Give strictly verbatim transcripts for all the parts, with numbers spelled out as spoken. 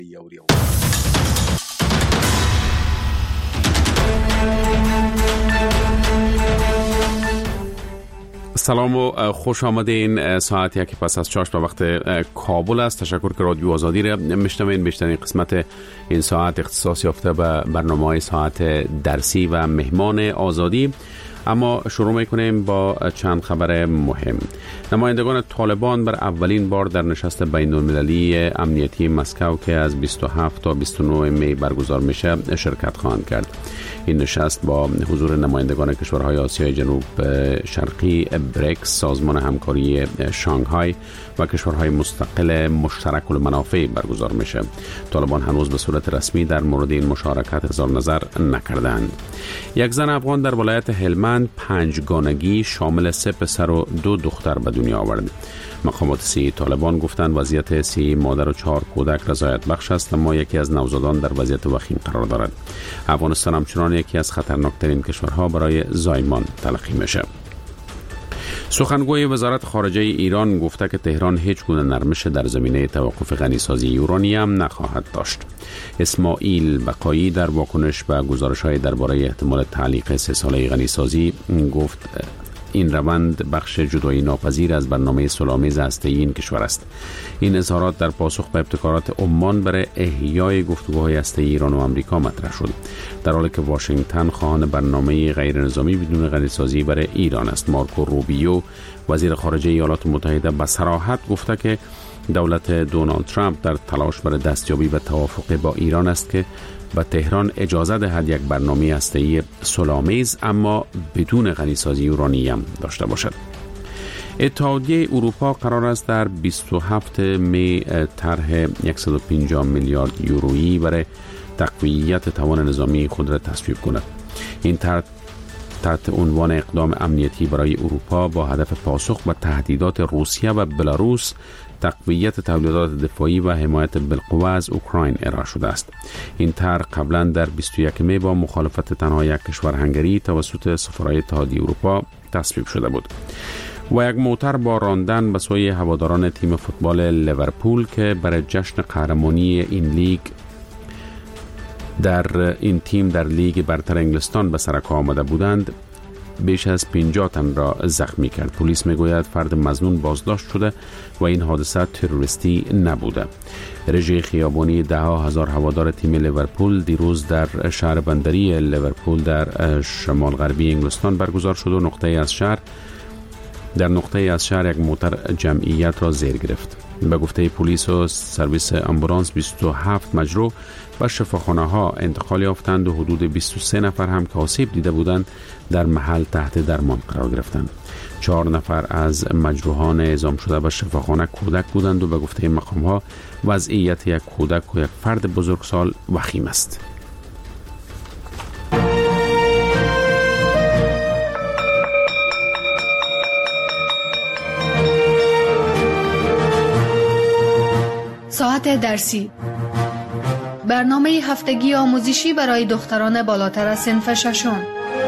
سلام و خوش آمدین. ساعت یک پس از چاش به وقت کابل است. تشکر که رادیو آزادی را میشنوین. بیشترین قسمت این ساعت اختصاص یافته به برنامه ساعت درسی و مهمان آزادی. اما شروع میکنیم با چند خبر مهم. نمایندگان طالبان بر اولین بار در نشست بین المللی امنیتی مسکو که از بیست و هفت تا بیست و نه می برگزار میشه شرکت خواهند کرد. این نشست با حضور نمایندگان کشورهای آسیای جنوب شرقی، بریکس، سازمان همکاری شانگهای و کشورهای مستقل مشترک المنافع برگزار میشه. طالبان هنوز به صورت رسمی در مورد این مشارکت اظهار نظر نکردند. یک زن افغان در ولایت هلمند پنجگانگی شامل سه پسر و دو دختر به دنیا آورد. مقامات صحی طالبان گفتند وضعیت صحی مادر و چهار کودک رضایت بخش است، اما یکی از نوزادان در وضعیت وخیم قرار دارد. افغانستان همچنان یکی از خطرناکترین کشورها برای زایمان تلقی میشه. سخنگوی وزارت خارجه ایران گفته که تهران هیچ گونه نرمش در زمینه توقف غنیسازی یورانیم نخواهد داشت. اسماعیل بقایی در واکنش به گزارش‌های درباره احتمال تعلیق سه ساله غنیسازی گفت این روند بخش جدایی ناپذیر از برنامه صلح‌آمیز هسته‌ای این کشور است. این اظهارات در پاسخ به ابتکارات عمان برای احیای گفتگوهای هسته‌ای ایران و آمریکا مطرح شد، در حالی که واشنگتن خواهان برنامه غیر نظامی بدون غنیسازی برای ایران است. مارکو روبیو وزیر خارجه ایالات متحده به صراحت گفته که دولت دونالد ترامپ در تلاش برای دستیابی به توافق با ایران است که به تهران اجازه دهد یک برنامه هسته‌ای صلح‌آمیز اما بدون غنیسازی یورانیم داشته باشد. اتحادیه اروپا قرار است در بیست و هفت می طرح صد و پنجاه میلیارد یورویی برای تقویت توان نظامی خود را تصویب کند. این طرح تحت عنوان اقدام امنیتی برای اروپا با هدف پاسخ به تهدیدات روسیه و بلاروس، تقویت تولیدات دفاعی و حمایت بالقوه از اوکراین ارائه شده است. این طرح قبلا در بیست و یک می با مخالفت تنها یک کشور هنگری توسط سفرای اتحادیه اروپا تصویب شده بود. و یک موتر با راندن به سوی هواداران تیم فوتبال لیورپول که برای جشن قهرمانی این لیگ در این تیم در لیگ برتر انگلستان به سر کار آمده بودند بیش از پنجاه تن را زخمی کرد. پلیس میگوید فرد مظنون بازداشت شده و این حادثه تروریستی نبوده. رژه خیابانی ده ها هزار هوادار تیم لیورپول دیروز در شهر بندری لیورپول در شمال غربی انگلستان برگزار شد و نقطه از شهر در نقطه از شهر یک موتر جمعیت را زیر گرفت. به گفته پلیس و سرویس آمبولانس بیست و هفت مجروح و شفاخانه ها انتقال یافتند و حدود بیست و سه نفر هم که آسیب دیده بودند در محل تحت درمان قرار گرفتند. چهار نفر از مجروحان اعزام شده به شفاخانه کودک بودند و به گفته مقام ها وضعیت یک کودک و یک فرد بزرگسال وخیم است. ساعت درسی، برنامه هفتگی آموزشی برای دختران بالاتر از صنف ششم.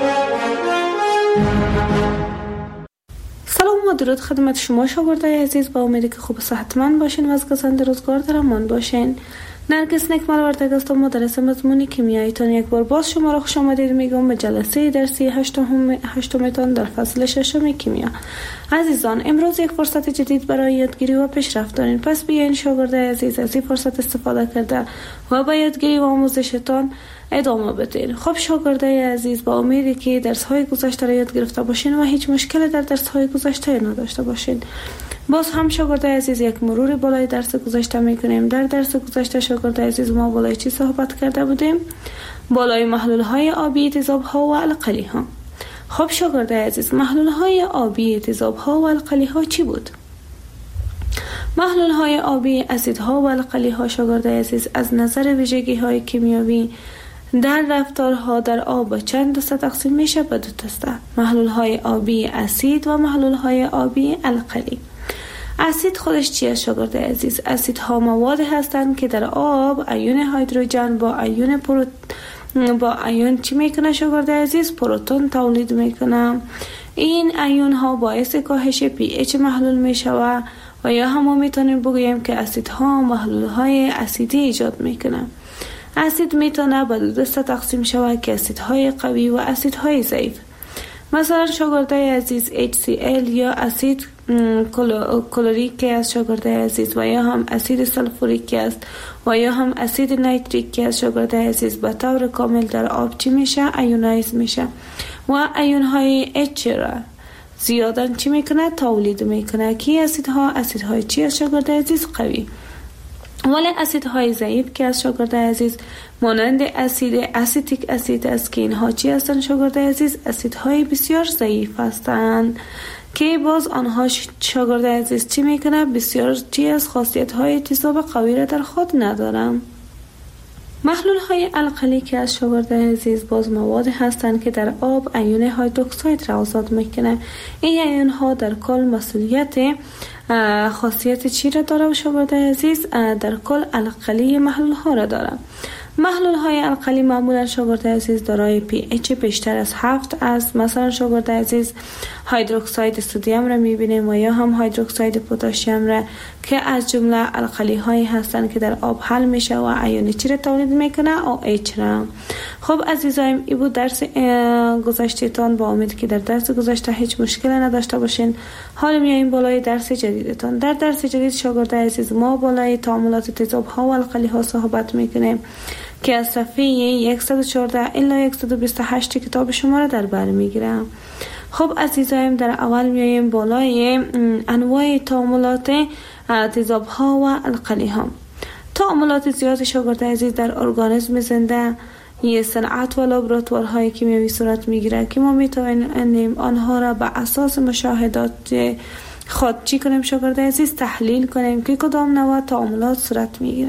سلام و درود خدمت شما شاگردای عزیز، با امیدی که خوب و صحتمند باشین و از گذشته روزگار در امان باشین. نرگس نکمل وردگ است و مدرس مضمون کیمیاییتان یک بار باز شما را خوش آمدید میگم به جلسه درسی هشتمتان در فصل ششم کیمیا. عزیزان، امروز یک فرصت جدید برای یادگیری و پیشرفت دارین، پس بیاین شاگردای عزیز از این فرصت استفاده کرده و با یادگیری و آموزشتان ادامه بدین. خب شاگردای عزیز، با امیدی که درس های گذشته را یاد گرفته باشین و هیچ مشکلی در درس های گذشته نداشته باشین. باز هم شاگردای عزیز یک مرور بالای درس گذشته میکنیم. در درس گذشته شاگردای عزیز ما بالای چی صحبت کرده بودیم؟ بالای محلول های آبی، تیزاب ها و القلی ها. خب شاگردای عزیز، محلول های آبی، تیزاب ها و القلی ها چی بود؟ محلول های آبی، اسیدها و القلی ها شاگردای عزیز از نظر ویژگی های کیمیایی در رفتارها در آب چند دسته تقسیم میشه به دو دسته: محلول های آبی اسید و محلول های آبی القلی. اسید خودش چیه شاگرد عزیز؟ اسیدها موادی هستند که در آب ایون هیدروژن با ایون پروت با ایون چی میکنه شاگرد عزیز؟ پروتون تولید میکنه. این ایون ها باعث کاهش پی اچ محلول میشوه و یا هم ما میتونیم بگوییم که اسیدها محلول های اسیدی ایجاد میکنه. اسید میتونه به دو دسته تقسیم شود که اسیدهای قوی و اسیدهای ضعیف. مثلا شاگردای عزیز اچ سی ال یا اسید کلوریک است شاگردای عزیز، و یا هم اسید سلفوریک است، و یا هم اسید نیتریک است شاگردای عزیز، به طور کامل در آب چی میشه؟ ایونایز میشه و ایون های اچ را زیادا چی میکنه؟ تولید میکنه. کی اسیدها؟ اسیدهای چی است شاگردای عزیز؟ قوی. ولی اسیدهای ضعیف که از شاگردای عزیز مانند اسید اسیتیک اسید است که اینها چی هستند شاگردای عزیز؟ اسیدهای بسیار ضعیف هستند که باز آنها شاگردای عزیز چی میکنه؟ بسیار چی از خاصیت های تیزاب قوی را در خود ندارم. محلول های القلی که از شاگردای عزیز باز مواد هستند که در آب ایون هیدروکساید را آزاد میکنه. این ایون ها در کل مسئولیت خاصیت چی را داره و شاگردای عزیز در کل القلی محلول ها را داره. محلول های القلی معمولا شاگردای عزیز دارای پی اچ بیشتر از هفت است. مثلا شاگردای عزیز هیدروکساید سدیم را میبینیم و یا هم هیدروکساید پتاسیم را که از جمله القلی هایی هستند که در آب حل میشه و ایون چی را تولید میکنه؟ او اچ را. خب عزیزایم این بود درس گذشته تان. با امید که در درس گذشته هیچ مشکل نداشته باشین. حالا میایم بالای درس جدیدتان. در درس جدید شاگردای عزیز ما بالای تعاملات تیزاب ها و القلی ها صحبت میکنیم که از صفحه صد و چهارده الی صد و بیست و هشت کتاب شما را در بر میگیرم. خب عزیزایم در اول میایم بالای انواع تعاملات تیزاب ها و القلی ها. تعاملات زیاد شاگردای عزیز در ارگانیسم زنده یه صنعت و لابراتوارهای کیمیایی صورت میگیره که ما میتوانیم آنها را به اساس مشاهدات خود چی کنیم شاگردای عزیز؟ تحلیل کنیم که کدام نوع تعاملات صورت میگیره.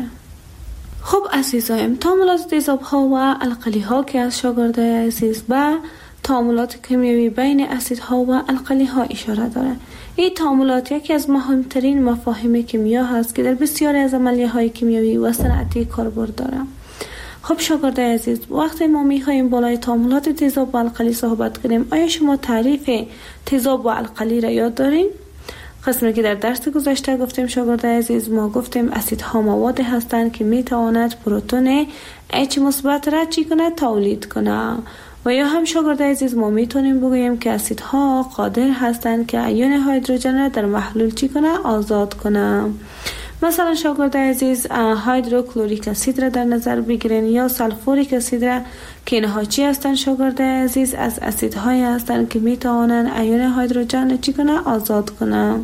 خب عزیزایم تعاملات تیزاب ها و القلی ها که از شاگردای عزیز به تعاملات کیمیایی بین اسیدها و القلی ها اشاره داره. این تعاملات یکی از مهمترین مفاهیم کیمیا هست که در بسیاری از عملیه های کیمیایی و صنعتی کاربرد داره. خب شاگردای عزیز وقتی ما میخوایم بالای تعاملات تیزاب و القلی صحبت کنیم، آیا شما تعریف تیزاب و القلی را یاد دارین؟ قسمی که در درس گذشته گفتیم شاگردای عزیز ما گفتیم اسیدها مواد هستند که میتواند پروتون H مثبت را چی کنه؟ تولید کنه. و یا هم شاگردای عزیز ما میتونیم بگوییم که اسیدها قادر هستند که ایون هیدروژن را در محلول چی کنه؟ آزاد کنه. مثلا شاگردای عزیز هیدروکلوریک اسید را در نظر بگیرین یا سلفوریک اسید را که اینها چی هستند شاگردای عزیز؟ از اسیدهایی هستند که میتوانند ایون هیدروژن چی کنه؟ آزاد کنه.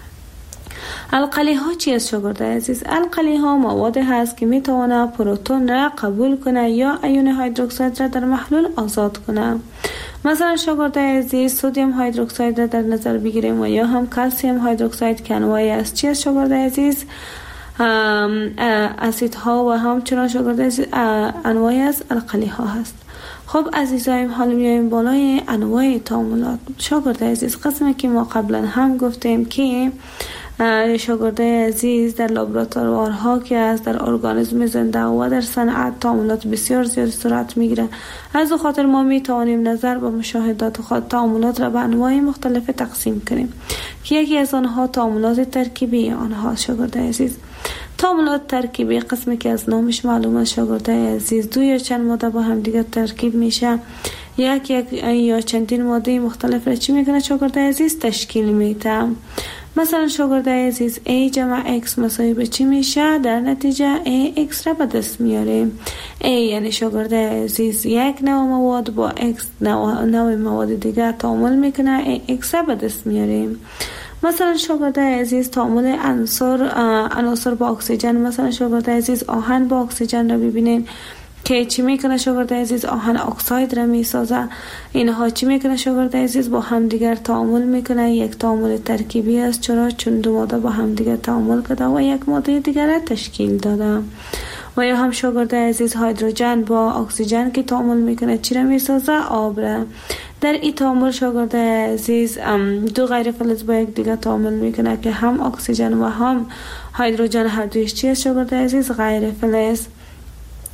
القلی ها چی است شاگردای عزیز؟ القلی ها مواد هست که میتونه پروتون را قبول کنه یا ایون هیدروکساید را در محلول آزاد کنه. مثلا شاگردای عزیز سدیم هیدروکساید را در نظر بگیریم و یا هم کلسیم هیدروکساید که انواعی است. چی است شاگردای عزیز؟ اسیدها و همچنان شاگردای عزیز انواعی از القلی ها هست. خب عزیزایم حالا میایم بالای انواع تعاملات. شاگردای عزیز قسمی که ما قبلا هم گفتیم که شاگردای عزیز در لابراتوارها که از در ارگانیسم زنده و در صنعت تعاملات بسیار زیاد صورت میگیره. از او خاطر ما میتوانیم نظر به مشاهدات خود تعاملات را به انواع مختلف تقسیم کنیم که یکی از آنها تعاملات ترکیبی آنها شاگردای عزیز. تعاملات ترکیبی قسمی که از نامش معلومه شاگردای عزیز دو یا چند ماده با هم دیگر ترکیب میشه، یک یک یا چندین ماده مختلف را چی میکنه شاگردای عزیز؟ تشکیل میده. مثلا شاگردای عزیز A جمع X مساوی به چی میشه؟ در نتیجه A X را به دست میاریم. A یعنی شاگردای عزیز یک نوع مواد با X نوع, نوع مواد دیگر تعامل میکنه، A X را به دست میاریم. مثلا شاگردای عزیز تعامل عناصر عناصر با اکسیژن، مثلا شاگردای عزیز آهن با اکسیژن را ببینین که چی میکنه شاگردای عزیز؟ آهن اکساید را میسازه. اینها چی میکنه شاگردای عزیز؟ با هم دیگر تعامل میکنه. یک تعامل ترکیبی است. چرا؟ چون دو ماده با هم دیگر تعامل کرده و یک ماده دیگر را تشکیل داده. و یا هم شاگردای عزیز هیدروژن با اکسیژن که تعامل میکنه چی را میسازه؟ آب را. در این تعامل شاگردای عزیز دو غیر فلز با یک دیگر تعامل میکنه که هم اکسیژن و هم هیدروژن هر دویش چی است شاگردای عزیز؟ غیر فلز.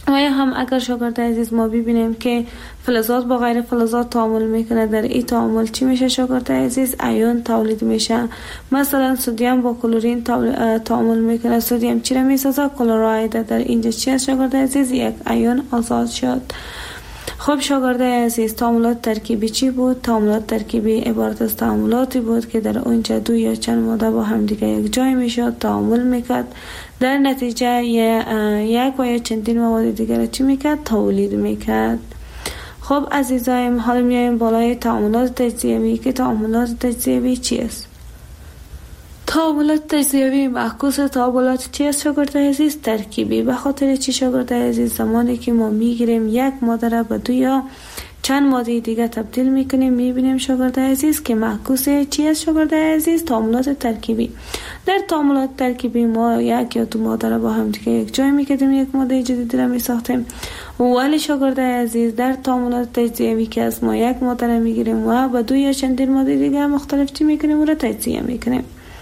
و یا هم اگر شاگرد عزیز ما ببینیم که فلزات با غیر فلزات تعامل میکنه، در این تعامل چی میشه شاگرد عزیز؟ ایون تولید میشه. مثلا سدیم با کلورین تعامل میکنه، سدیم چی را میسازه؟ کلوراید. در اینجا چی است شاگرد عزیز؟ یک ایون آزاد شد. خب شاگرد عزیز، تعاملات ترکیبی چی بود؟ تعاملات ترکیبی عبارت از تعاملاتی بود که در اونجا دو یا چند ماده با هم دیگه یک جای میشد، تعامل میکرد، در نتیجه یک و یا چندین مواد دیگر چی میکرد؟ تولید میکرد. خب عزیزایم، حالا میایم بالای تعاملات تجزیوی که تعاملات تجزیوی چی است؟ تعاملات تجزیوی معکوس تعاملات چی است شاگرد عزیز؟ ترکیبی. به خاطر چی شاگرد عزیز؟ زمانی که ما میگیریم یک ماده را به دو یا چند ماده دیگه تبدیل میکنیم، میبینیم شاگرد عزیز که معکوس چی است شاگرد عزیز؟ تعاملات ترکیبی. در تعاملات ترکیبی ما یک یا دو ماده را با هم دیگه یک جای میکردیم، یک ماده جدید را میساختیم. ولی شاگرد عزیز، در تعاملات تجزیوی که از ما یک ماده را میگیریم و به دو یا چندین ماده دیگه مختلف چی میکنیم؟ اون را تجزیه میکنیم.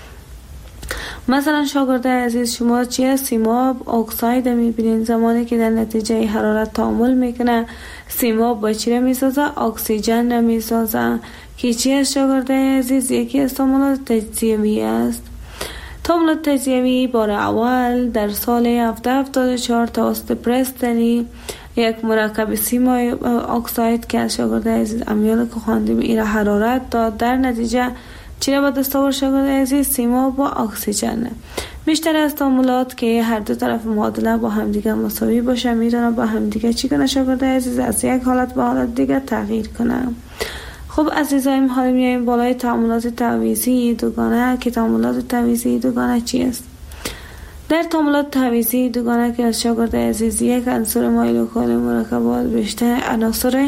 مثلا شاگرد عزیز، شما چیه؟ سیماب اکساید میبینین. زمانی که در نتیجه حرارت تعامل میکنه، سیماب با چی میسازه؟ اکسیژن میسازه که چیه شاگرد عزیز؟ یکی از تعاملات تجزیوی است. تعاملات تجزیوی بار اول در سال هفده هفتاد و چهار توسط پرستلی یک مرکب سیماب اکساید که از شاگرد عزیز امیال که خواندیم ایره حرارت داد، در نتیجه چی را به دست آورد شاگرد عزیز؟ سیماب با اکسیژن. بیشتر از تعاملات که هر دو طرف معادله با همدیگه مساوی باشه میتونه با همدیگه چی کنه شاگرد عزیز؟ از یک حالت به حالت دیگه تغییر کنه. خب عزیزایم، حالا میایم بالای تعاملات تعویضی دوگانه که تعاملات تعویضی دوگانه چی است؟ در تعاملات تعویضی دوگانه که از شاگرد عزیز یک عنصر مایل و کل مرکبات بیشتر عناصر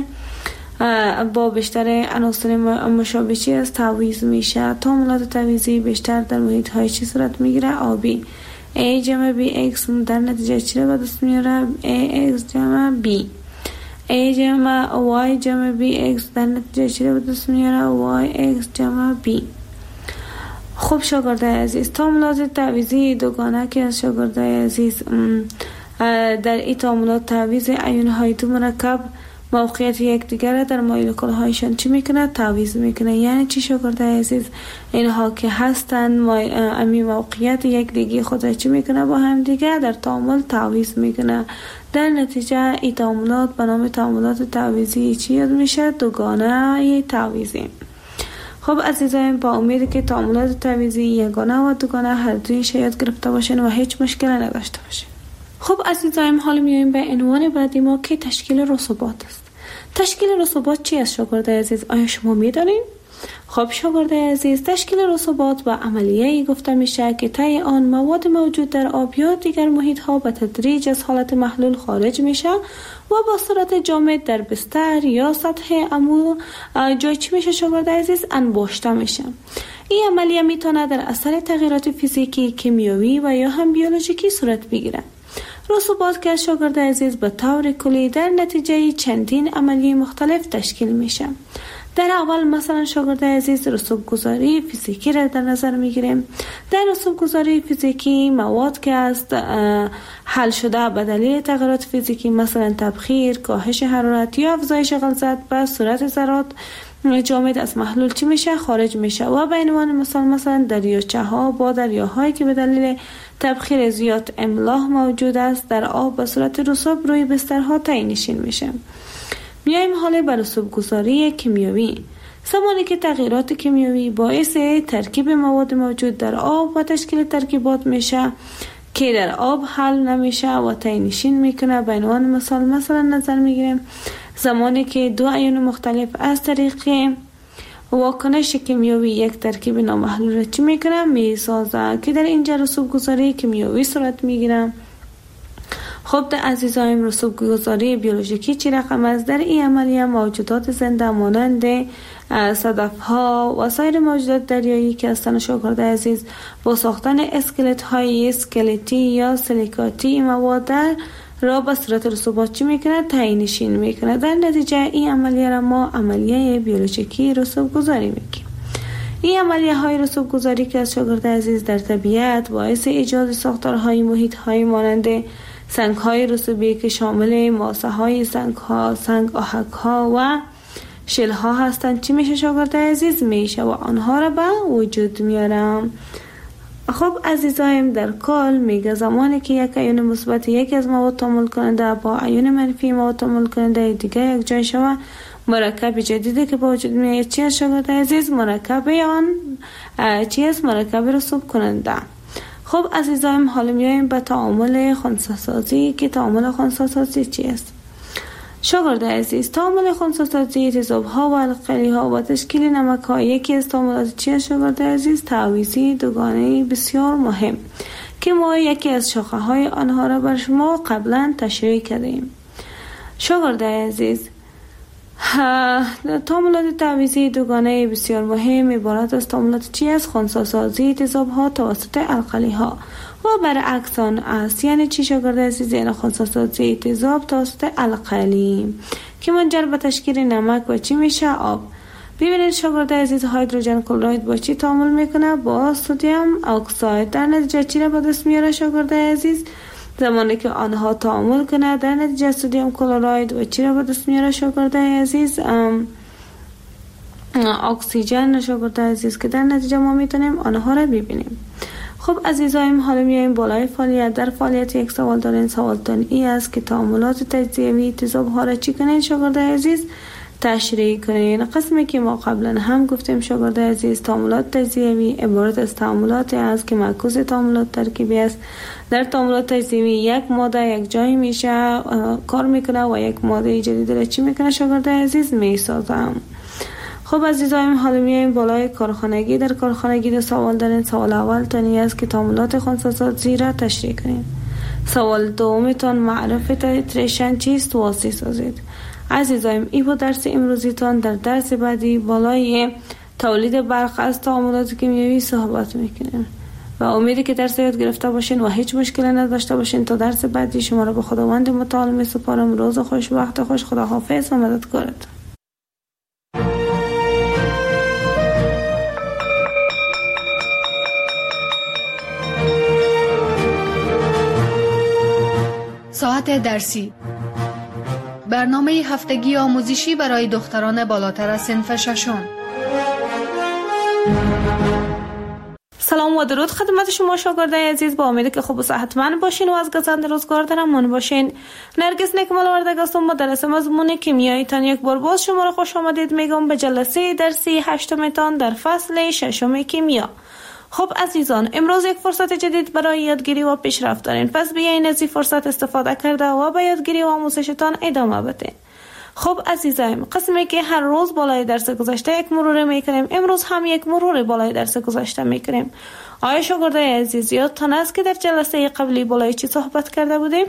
با بیشتر عناصر مشابه چی است؟ تعویض میشه. تعاملات تعویضی بیشتر در محیط های چی صورت میگیره؟ آبی. A جمع B X در نتیجه چی را به دست میاره؟ A X جمع B. A جمع Y جمع B X در نتیجه چی را به دست میاره؟ Y X جمع B. خب شاگرد عزیز، تعاملات تعویضی دوگانه که از شاگرد عزیز در این تعاملات تعویض ایون های دو مرکب موقعیت یک دیگر در مولکول هایشان چی میکنه؟ تعویض میکنه. یعنی چی شاگرد عزیز؟ اینها که هستن امی موقعیت یک دیگه خود چی میکنه؟ با هم دیگه در تعامل تعویض میکنه. در نتیجه این تعاملات به نام تعاملات تعویضی چی یاد میشه؟ دوگانه تعویضی. خب عزیزان، با امید که تعاملات تعویضی یگانه و دوگانه هر دوی یاد گرفته باشین و هیچ مشکلی نداشته باشین. خب عزیزان، حالا میایم به عنوان بعدی ما که تشکیل رسوبات است. تشکیل رسوبات چی است شاگرد عزیز؟ آیا شما میدانین؟ خب شاگرد عزیز، تشکیل رسوبات به عملیه‌ای گفته میشه که طی آن مواد موجود در آب یا دیگر محیط ها به تدریج از حالت محلول خارج میشه و با صورت جامد در بستر یا سطح عمو جای چی میشه شاگرد عزیز؟ انباشته میشه. این عملیه میتونه در اثر تغییرات فیزیکی، کیمیایی و یا هم بیولوژیکی صورت بگیره. رسوبات که شاگرد عزیز به طور کلی در نتیجه چندین عملیه مختلف تشکیل میشه. در اول مثلا شاگرد عزیز رسوب گذاری فیزیکی را در نظر میگیریم. در رسوب گذاری فیزیکی مواد که است حل شده به دلیل تغییرات فیزیکی، مثلا تبخیر، کاهش حرارت یا افزایش غلظت به صورت ذرات جامد از محلول چی میشه؟ خارج میشه. و به عنوان مثال مثلا دریاچه ها با دریاهایی که به دلیل تبخیر زیاد املاح موجود است در آب به صورت رسوب روی بسترها تعیین نشین میشه. میایم حالا به رسوب گذاری کیمیایی. زمانی که تغییرات کیمیایی باعث ترکیب مواد موجود در آب و تشکیل ترکیبات میشه که در آب حل نمیشه و تعیین نشین میکنه. به عنوان مثال مثلا نظر میگیریم زمانی که دو ایون مختلف از طریق واکنش کیمیایی یک ترکیب نامحلول را چی میکنه؟ میسازه که در اینجا رسوب گذاری کیمیایی صورت میگیره. خب در عزیزایم، رسوب گذاری بیولوژیکی چی رقم است؟ در این عملیه موجودات زنده مانند صدف ها و سایر موجودات دریایی که هستند شاگرد عزیز با ساختن اسکلت های اسکلتی یا سیلیکاتی مواد را به صورت رسوبات چی میکنه؟ تعیین نشین میکنه. در نتیجه این عملیه را ما عملیه بیولوژیکی رسوب گذاری میگیم. این عملیه های رسوب گذاری که از شاگرد عزیز در طبیعت باعث ایجاد ساختارهای محیط های مانند سنگ های رسوبی که شامل ماسه های سنگ ها، سنگ آهک ها و شل ها هستند چی میشه شاگرد عزیز؟ میشه و آنها را به وجود میارم. خب عزیزایم، در کل میگه زمانی که یک ایون مثبت یکی از مواد تعامل کننده با ایون منفی مواد تعامل کننده دیگه یک جای شود، مرکب جدیدی که با وجود میاد چی است شاگرد عزیز؟ مرکب آن چی است؟ مرکب رسوب کننده. خب عزیزایم، حالا میایم به تعامل خنثی سازی که تعامل خنثی سازی چی است؟ شاگرد عزیز، تعامل خنثی سازی تضاد ها و القلی ها و تشکیل نمک ها یکی از تعاملات چی است شاگرد عزیز؟ تعویضی دوگانه بسیار مهم که ما یکی از شاخه های آنها را بر شما قبلا تشریح کردیم. شاگرد عزیز، تعاملات تعویضی دوگانه بسیار مهم عبارت از تعاملات چی است؟ خنثی سازی تضاد ها توسط القلی ها و برعکس آن است. یعنی چی شاگرد عزیز؟ یعنی خنثی سازی تضاد توسط القلی که منجر به تشکیل نمک و چی میشه؟ آب. ببینید شاگرد عزیز، هیدروژن کلراید با چی تعامل میکنه؟ با سدیم اکساید. در نتیجه چی را به دست میاره شاگرد عزیز؟ زمانی که آنها تعامل کنه در نتیجه سدیم کلراید و چی را به دست میاره شاگرد عزیز؟ اکسیژن شاگرد عزیز که در نتیجه ما میتونیم آنها را ببینیم. خب عزیزایم، حالا میایم بالای فعالیت. در فعالیت یک سوال دارین. سوالتان ای است که تعاملات تجزیوی تضاد ها را چی کنین شاگرد عزیز؟ تشریح کنین. قسمی که ما قبلا هم گفتیم شاگرد عزیز، تعاملات تجزیوی عبارت از تعاملاتی است که معکوس تعاملات ترکیبی است. در تعاملات تجزیوی یک ماده یک جایی میشه کار میکنه و یک ماده جدید را چی میکنه شاگرد عزیز؟ میسازم. خب عزیزایم، حالا میایم بالای کارخانگی. در کارخانگی دو سوال دارین. سوال اول تانی است که تعاملات خنثی سازی را تشریح کنین. سوال دومتان معرف تیتریشن چیست؟ واسطه سازید. عزیزایم، ای با درس امروزیتان در درس بعدی بالای تولید برق از تعاملات کیمیایی صحبت میکنیم و امیدی که درس یاد گرفته باشین و هیچ مشکلی نداشته باشین. تا درس بعدی شما را به خداوند متعال میسپارم. روز خوش، وقت خوش، خداحافظ و مددکارت. ساعت درسی، برنامه هفتگی آموزشی برای دختران بالاتر از صنف ششم. سلام و درود خدمت شما شاگردای عزیز. با امیدی که خوب و صحتمند باشین و از گزند روزگار درمان باشین. نرگس نکمال وردگ هستم، مدرس مضمون کیمیایی تان. یک بار باز شما را خوش آمدید میگم به جلسه درسی هشتم تان در فصل ششم کیمیا. خب عزیزان، امروز یک فرصت جدید برای یادگیری و پیشرفت دارین. پس بیاین از این فرصت استفاده کرده و به یادگیری و آموزشتان ادامه بدین. خب عزیزایم، قسمی که هر روز بالای درس گذشته یک مرور میکنیم، امروز هم یک مرور بالای درس گذشته میکنیم. آیا شاگردای عزیز یادتان است که در جلسه قبلی بالای چی صحبت کرده بودیم؟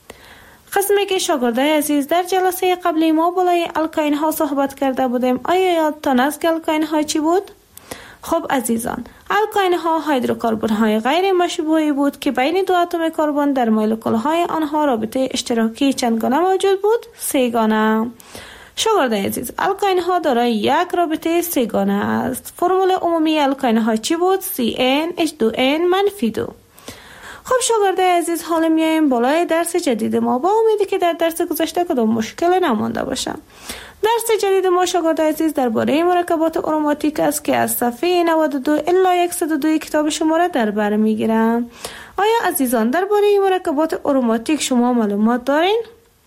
قسمی که شاگردای عزیز در جلسه قبلی ما بالای الکاین ها صحبت کرده بودیم. آیا یادتان است که الکاین ها چی بود؟ خب عزیزان، الکاین ها هیدروکربن های غیر مشبوعی بود که بین دو اتم کربن در مولکول های آنها رابطه اشتراکی چندگانه موجود بود؟ سه‌گانه. شاگردای عزیز، الکاین ها دارای یک رابطه سه‌گانه است. فرمول عمومی الکاین ها چی بود؟ سی ان اچ دو ان منفی دو. خب شاگردای عزیز، حالا میایم بالای درس جدید ما. با امیدی که در درس گذشته کدام مشکل نمانده باشه. درس جدید ما شاگردای عزیز درباره مرکبات آروماتیک است که از صفحه نود و دو الی صد و دو کتاب شما را در بر میگیرم. آیا عزیزان درباره مرکبات آروماتیک شما معلومات دارین؟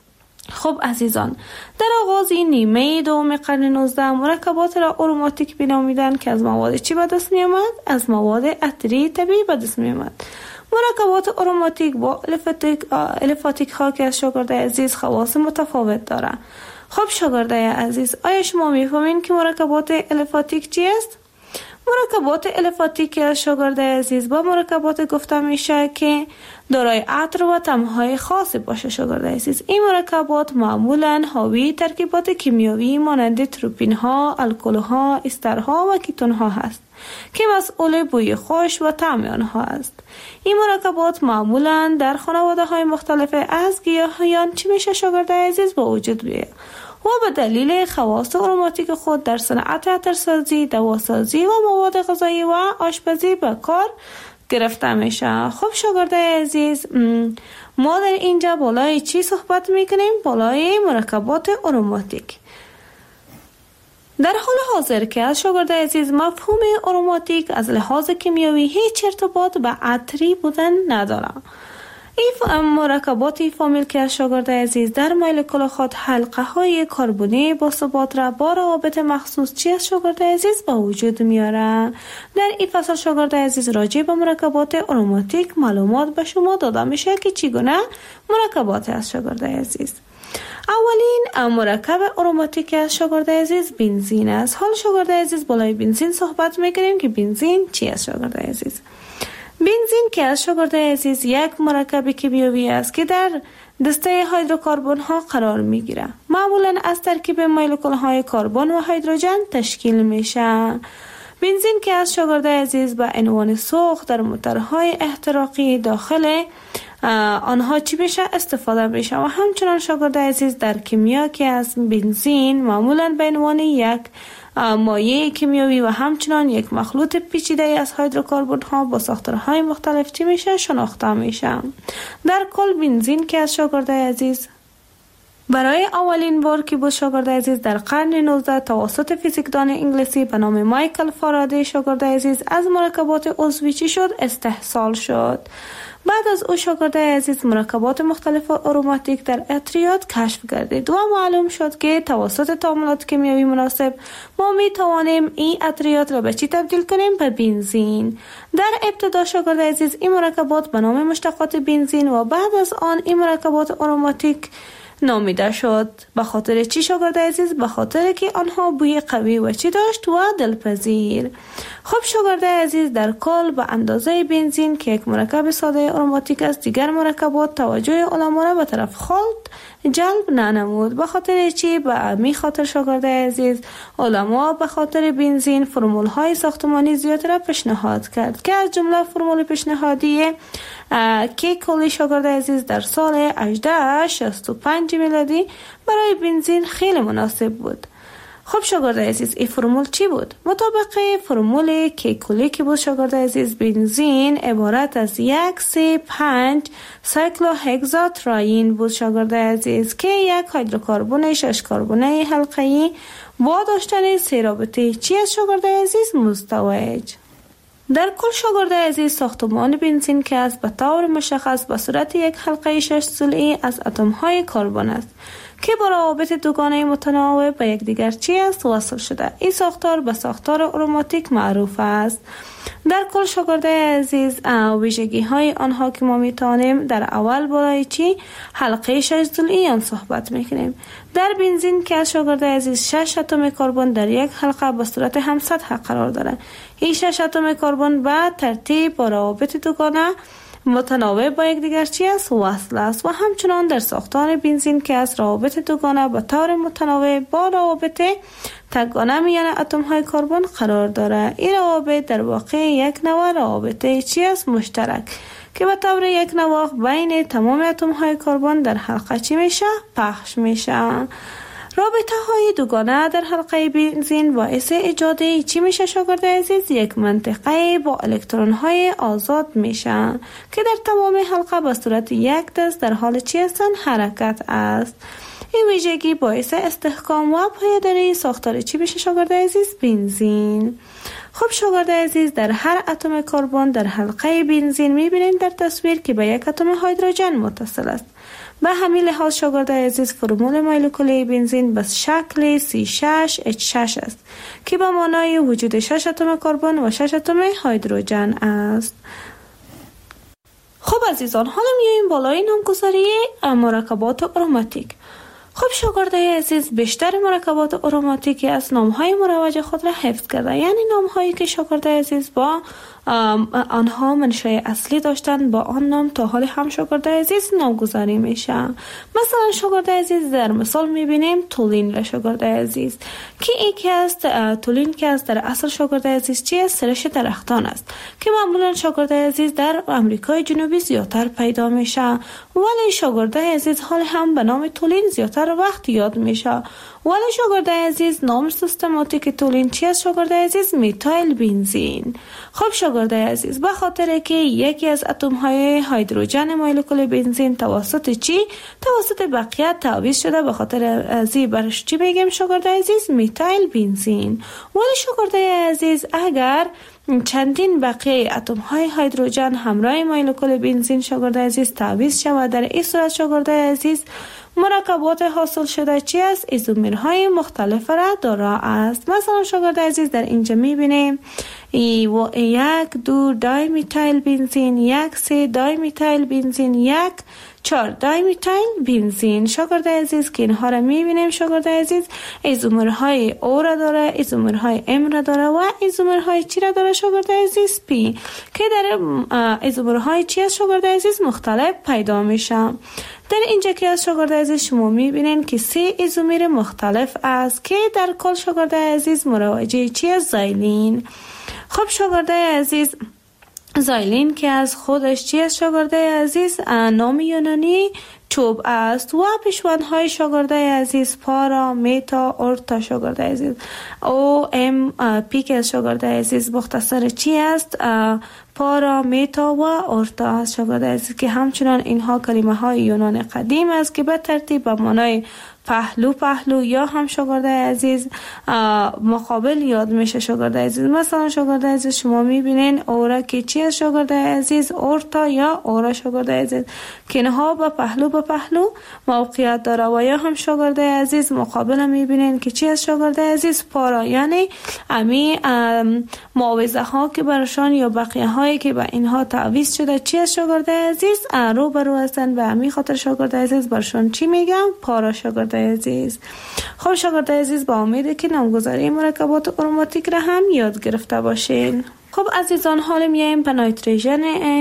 خب عزیزان، در آغاز نیمه دوم قرن نوزدهم مرکبات را آروماتیک بنامیدند که از مواد چی به دست می آمد؟ از مواد عطری طبیعی به دست می آمد. مرکبات آروماتیک با الفاتیک ها که از شاگردای عزیز خواص متفاوت داره. خب شاگردای عزیز، آیا شما میفهمین که مرکبات الفاتیک چی است؟ مرکبات الفاتیک از شاگردای عزیز با مرکبات گفته میشه که دارای عطر و طعم‌های خاصی باشه. شاگردای عزیز، این مرکبات معمولاً حاوی ترکیبات کیمیایی مانند تروپین ها، الکل ها، استر ها و کیتون ها هست که مسئول بوی خوش و طعم آنها است. این مرکبات معمولاً در خانواده های مختلف از گیاهیان چی میشه شاگردای عزیز با وجود بیاد و به دلیل خواص آروماتیک خود در صنعت عطرسازی، دواسازی و مواد غذایی و آشپزی به کار گرفته میشه. خب شاگردای عزیز، ما در اینجا بالای چی صحبت میکنیم؟ بالای مرکبات آروماتیک. در حال حاضر که از شاگرد عزیز مفهوم آروماتیک از لحاظ کیمیایی هیچ ارتباط به عطری بودن نداره. این مرکبات فامیل که از شاگرد عزیز در مولکول خود حلقه های کربنی با ثبات را با روابط مخصوص چی از شاگرد عزیز به وجود میاره. در این فصل شاگرد عزیز راجع به مرکبات آروماتیک معلومات به شما داده میشه که چگونه مرکبات از شاگرد عزیز. اولین مرکب آروماتیک از شاگرد عزیز بنزین است. حال شاگرد عزیز بالای بنزین صحبت میکنیم که بنزین چی است شاگرد عزیز؟ بنزین که از شاگرد عزیز یک مرکب کیمیایی است که در دسته هیدروکربن ها قرار میگیره. معمولا از ترکیب مولکول های کربن و هیدروژن تشکیل میشه. بنزین که از شاگرد عزیز به عنوان سوخت در موتورهای احتراقی داخل آنها چی میشه استفاده میشه و همچنان شاگرد عزیز در کیمیا که از بنزین معمولا به عنوان یک مایع کیمیایی و همچنان یک مخلوط پیچیده از هیدروکربن ها با ساختارهای مختلف چی میشه شناخته میشه. در کل بنزین که از شاگرد عزیز برای اولین بار که بود شاگرد عزیز در قرن نوزده توسط فیزیکدان انگلیسی به نام مایکل فارادی شاگرد عزیز از مرکبات عضوی چی شد استحصال شد. بعد از او شاگرد عزیز مرکبات مختلف آروماتیک در عطریات کشف گردید و معلوم شد که توسط تعاملات کیمیایی مناسب ما می توانیم این عطریات را به چی تبدیل کنیم؟ به بنزین. در ابتدا شاگرد عزیز این مرکبات به نام مشتقات بنزین و بعد از آن این مرکبات آروماتیک نامیده شد. به خاطر چی شاگرد عزیز؟ به خاطر که آنها بوی قوی و چی داشت و دلپذیر. خب شاگرد عزیز در کل به اندازه بنزین که یک مرکب ساده آروماتیک است دیگر مرکبات توجه علما را به طرف خود جلب ننمود. به خاطر چی؟ به می خاطر شاگرد عزیز علما به خاطر بنزین فرمول های ساختمانی زیاد را پیشنهاد کرد که از جمله فرمول پیشنهادی که کلی شاگرد عزیز در سال هجده شصت و پنج میلادی برای بنزین خیلی مناسب بود. خب شاگرد عزیز این فرمول چی بود؟ مطابق فرمول کیکولی که بود شاگرد عزیز بنزین عبارت از یک سه پنج سایکلوهگزاتراین بود شاگرد عزیز که یک هیدروکربن شش کربنی حلقه‌ای با داشتن سه رابطه چی از شاگرد عزیز مزدوج. در کل شاگرد عزیز ساختمان بنزین که است به طور مشخص به صورت یک حلقه شش ضلعی از اتم های کربن است که با روابط دوگانه متناوب به یکدیگر چی است وصل شده. این ساختار به ساختار آروماتیک معروف است. در کل شاگرد عزیز ویژگی های آنها که ما میتونیم در اول برای چی حلقه شش ضلعی آن صحبت میکنیم. در بنزین که شاگرد عزیز شش اتم کربن در یک حلقه به صورت همسطح قرار دارد. این شش اتم کربن به ترتیب با روابط دوگانه متناوب با یک دیگر چی است وصل است و همچنان در ساختار بنزین که از روابط دوگانه به طور متناوب با روابط تکگانه میان اتم های کربن قرار دارد. این روابط در واقع یک نوع روابط چی است مشترک که به طور یک نواخت بین تمام اتم های کربن در حلقه چی میشه پخش میشه. رابطه های دوگانه در حلقه بنزین باعث ایجاد چی میشه شاگرد عزیز؟ یک منطقه با الکترون های آزاد میشه که در تمام حلقه به صورت یک دست در حال چی هستن؟ حرکت است. این ویژگی باعث استحکام و پایداری ساختار چی میشه شاگرد عزیز؟ بنزین. خب شاگرد عزیز در هر اتم کربن در حلقه بنزین میبینیم در تصویر که به یک اتم هیدروژن متصل است. به همین لحاظ شاگرد عزیز فرمول مولکولی بنزین به شکل سی شش اچ شش است که به معنای وجود شش اتم کربن و شش اتم هیدروژن است. خب عزیزان حالا میایم بالای نامگذاری مرکبات آروماتیک. خب شاگرد عزیز بیشتر مرکبات آروماتیکی از نامهای مروج خود را حفظ کرده، یعنی نامهایی که شاگرد عزیز با آنها منشأ اصلی داشتن با آن نام تا حال هم شاگرد عزیز نامگذاری میشه. مثلا شاگرد عزیز در مثال میبینیم تولین را شاگرد عزیز که یکی از تولین که از در اصل شاگرد عزیز چی است؟ سرش درختان است که معمولا شاگرد عزیز در امریکای جنوبی زیادتر پیدا میشه، ولی شاگرد عزیز حال هم به نام تولین زیادتر وقت یاد میشه. ولی شاگرد عزیز نام سیستماتیک تولین چی است شاگرد عزیز؟ میتایل بنزین. خب شاگرد شاگرده عزیز، به خاطر که یکی از اتم های هیدروژن مولکول بنزین توسط چی؟ توسط بقیه تعویض شده. به خاطر ازی برش چی بگیم شاگرده عزیز؟ میتایل بنزین. ولی شاگرده عزیز اگر چندین بقیه اتم های هیدروژن همراه مولکول بنزین شاگرده عزیز تعویض شود، در این صورت شاگرده عزیز مرکبات حاصل شده چی است؟ ایزومرهای مختلف را داره است. مثلا شاگرد عزیز در اینجا میبینیم ای و یک دو دای میتایل بنزین، یک سه دای میتایل بنزین، یک چهار دای میتایل بنزین. شاگرد عزیز که اینها را میبینیم شاگرد عزیز ایزومرهای او را داره، ایزومرهای ام را داره و ایزومرهای چی را داره شاگرد عزیز؟ پی، که در ایزومرهای چی است شاگرد عزیز؟ مختلف پیدا میشه. در اینجا که از شاگرد عزیز شما میبینین که سه ایزومر مختلف است که در کل شاگرد عزیز مروجه چی است؟ زایلین. خب شاگرد عزیز زایلین که از خودش چی است شاگرد عزیز؟ نام یونانی چوب است و پیشوندهای شاگرد عزیز پارا، میتا، اورتا شاگرد عزیز. او ام پی که شاگرد عزیز مختصر چی است؟ پارا، میتا و اورتا است شاگرد عزیز، که همچنان اینها کلمه های یونان قدیم است که به ترتیب به معنای پهلو پهلو یا هم شاگرد عزیز مقابل یاد میشه شاگرد عزیز. مثلا شاگرد عزیز شما میبینین اورا که چی است شاگرد عزیز؟ اورتا یا اورا شاگرد عزیز، که اینها به پهلو به پهلو موقعیت داره. و یا هم شاگرد عزیز مقابل میبینین که چی است شاگرد عزیز؟ پارا، یعنی امی معاوضه ها که برشان یا بقیه هایی که به اینها تعویض شده چی است شاگرد عزیز؟ رو برو هستن. به امی خاطر شاگرد عزیز برشان چی میگم؟ پارا شاگرد عزیز. خب شاگرد عزیز با امیده که نامگذاری مرکبات آروماتیک را هم یاد گرفته باشین. خب عزیزان حالا میایم به نایتروژن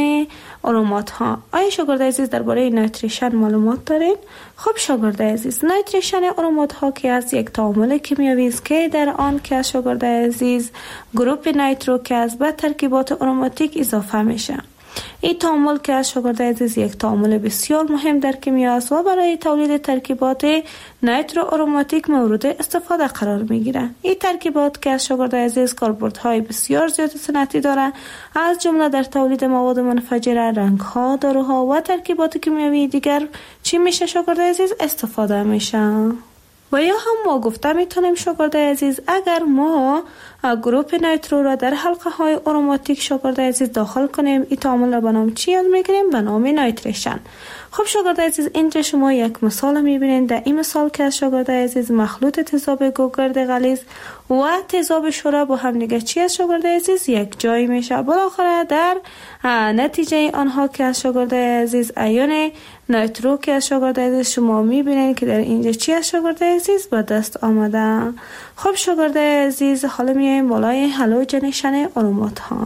آرومات ها. آیا شاگرد عزیز درباره نایتروژن معلومات دارین؟ خب شاگرد عزیز نایتروژن آرومات ها که از یک تعامل کیمیایی است که در آن که شاگرد عزیز گروپ نایترو که از به ترکیبات آروماتیک اضافه میشه. این تعامل که از شاگرد عزیز یک تعامل بسیار مهم در کیمیا است و برای تولید ترکیبات نایترو آروماتیک مورد استفاده قرار میگیره. این ترکیبات که از شاگرد عزیز کاربردهای بسیار زیاد صنعتی داره، از جمله در تولید مواد منفجره، رنگ‌ها، داروها و ترکیبات کیمیایی دیگر چی میشه شاگرد عزیز؟ استفاده میشه. و یا هم ما گفته میتونیم شاگرد عزیز اگر ما گروپ نایترو را در حلقه های آروماتیک شاگرد عزیز داخل کنیم، این تعامل را به نام چی یاد میگیریم؟ به نام نایتریشن. خب شاگرد عزیز اینجا شما یک مثال میبینید. در این مثال که از شاگرد عزیز مخلوط تیزاب گوگرد غلیظ و تیزاب شوره با هم دیگه چی از شاگرد عزیز؟ یک جای میشه. بالاخره در نتیجه آنها که از شاگرد عزیز ایون نایترو که از شاگرد عزیز شما میبینید که در اینجا چی از شاگرد عزیز به دست آمده. خب شاگرد عزیز حالا میایم بالای هالوجنیشن آرومات ها.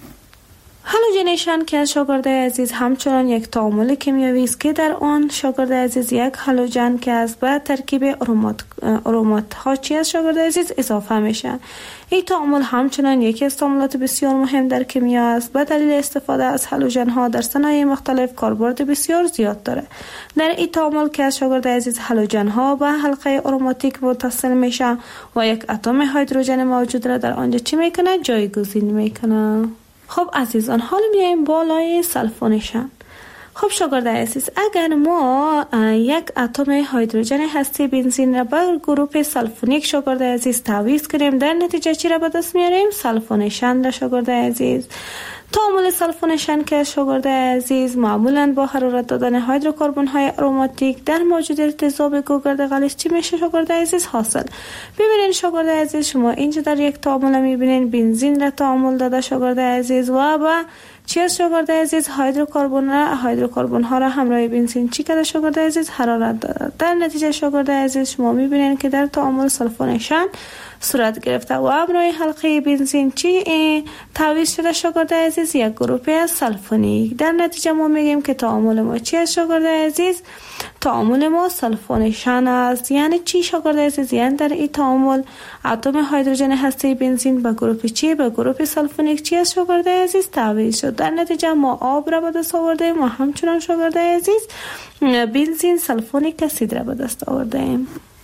هالوجنیشن که از شاگرد عزیز همچنان یک تعامل کیمیایی است که در آن شاگرد عزیز یک هالوژن که از به ترکیب آرومات آرومات ها چی از شاگرد عزیز اضافه میشه. این تعامل همچنان یکی از تعاملات بسیار مهم در کیمیا است. به دلیل استفاده از هالوژن ها در صنایع مختلف کاربرد بسیار زیاد داره. در این تعامل که از شاگرد عزیز هالوژن ها به حلقه آروماتیک متصل میشه و یک اتم هیدروژن موجود را در آنجا چی میکنه؟ جایگزین میکنه. خب عزیزان حالا میایم بالای سلفونیشن. خب شاگرد عزیز اگر ما یک اتم هیدروژن هسته بنزین را به گروپ سلفونیک شاگرد عزیز تعویض کنیم، در نتیجه چی را به دست میاریم؟ سلفونیشن را شاگرد عزیز. تعامل سلفونیشن که شاگرد عزیز معمولا با حرارت دادن هیدروکربن های آروماتیک در موجودیت تیزاب گوگرد غلیظ چی میشه شاگرد عزیز؟ حاصل. ببینید شاگرد عزیز شما اینجا در یک تعامل میبینید بنزین را تعامل داده شاگرد عزیز و با چی از شاگرد عزیز هیدروکربن هیدروکربن ها را همراه بنزین چی کرده شاگرد عزیز؟ حرارت داده. در نتیجه شاگرد عزیز شما میبینید که در تعامل سلفونیشن صورت گرفته و همراه حلقه بنزین چی تعویض شده شاگرد عزیز؟ یک گروپ سلفونیک. در نتیجه ما میگیم که تعامل ما چی از شاگرد عزیز؟ تعامل ما سلفونیشن است. یعنی چی شاگرد عزیز؟ یعنی در این تعامل اتم هیدروژن هسته بنزین به گروپ چی؟ به گروپ سلفونیک چی از شاگرد عزیز؟ تعویض شد. در نتیجه ما آب را به دست آوردیم و همچنان شاگرد عزیز بنزین سلفونیک اسید را به دست آوردیم.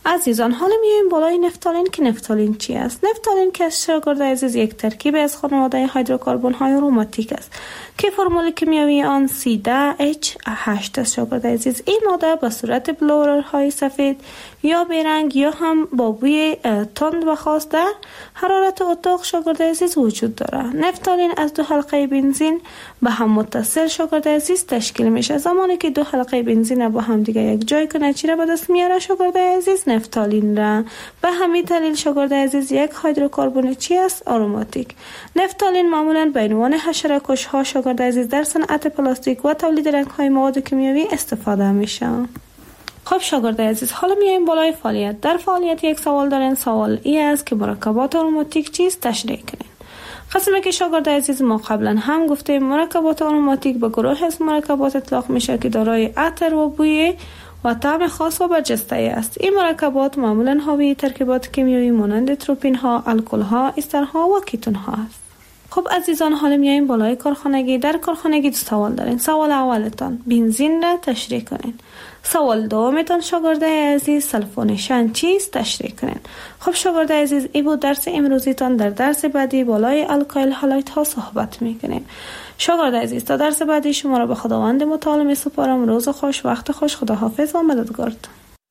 عزیزان، حالا میایم بالای نفتالین که نفتالین چی است؟ نفتالین که از شاگرد عزیز یک ترکیب از خانواده هیدروکربن های آروماتیک است که فرمول کیمیایی آن سی ده اچ هشت است. شاگرد عزیز، این ماده به صورت بلورر های سفید یا بیرنگ یا هم با بوی تند و خاص در حرارت اتاق شاگرد عزیز وجود دارد. نفتالین از دو حلقه بنزین به هم متصل شاگرد عزیز تشکیل میشه. زمانی که دو حلقه بنزین با هم دیگه یک جای کنه چی را به دست میاره شاگرد عزیز؟ نفتالین را. به همین دلیل شاگرد عزیز یک هیدروکربن چی است؟ آروماتیک. نفتالین معمولا به عنوان حشره کش ها شاگرد عزیز در صنعت پلاستیک و تولید رنگ های مواد کیمیایی استفاده میشه. خب شاگرد عزیز، حالا میایم بالای فعالیت. در فعالیت یک سوال دارین. سوال ای است که مرکبات آروماتیک چیست؟ تشریح کنین. قسمی که شاگرد عزیز ما قبلا هم گفتیم مرکبات آروماتیک به گروه از مرکبات اطلاق میشه که دارای عطر و بوی و طعم خاص و برجسته است. این مرکبات معمولا حاوی ترکیبات کیمیایی مانند تروپین ها، الکل ها، استرها و کیتون ها است. خب عزیزان، حالا میایم بالای کارخانگی. در کارخانگی دو سوال دارین. سوال اولتان بنزین را تشریح کنین. سوال دومتان شاگرد عزیز سلفونشن چیست؟ تشریح کنین. خب شاگرد عزیز، ای بود درس امروزیتان. در درس بعدی بالای الکایل هالایت ها صحبت میکنیم. شاگرد عزیز، تا درس بعدی شما را به خداوند متعال میسپارم. روز خوش، وقت خوش، خداحافظ و مددگارتان.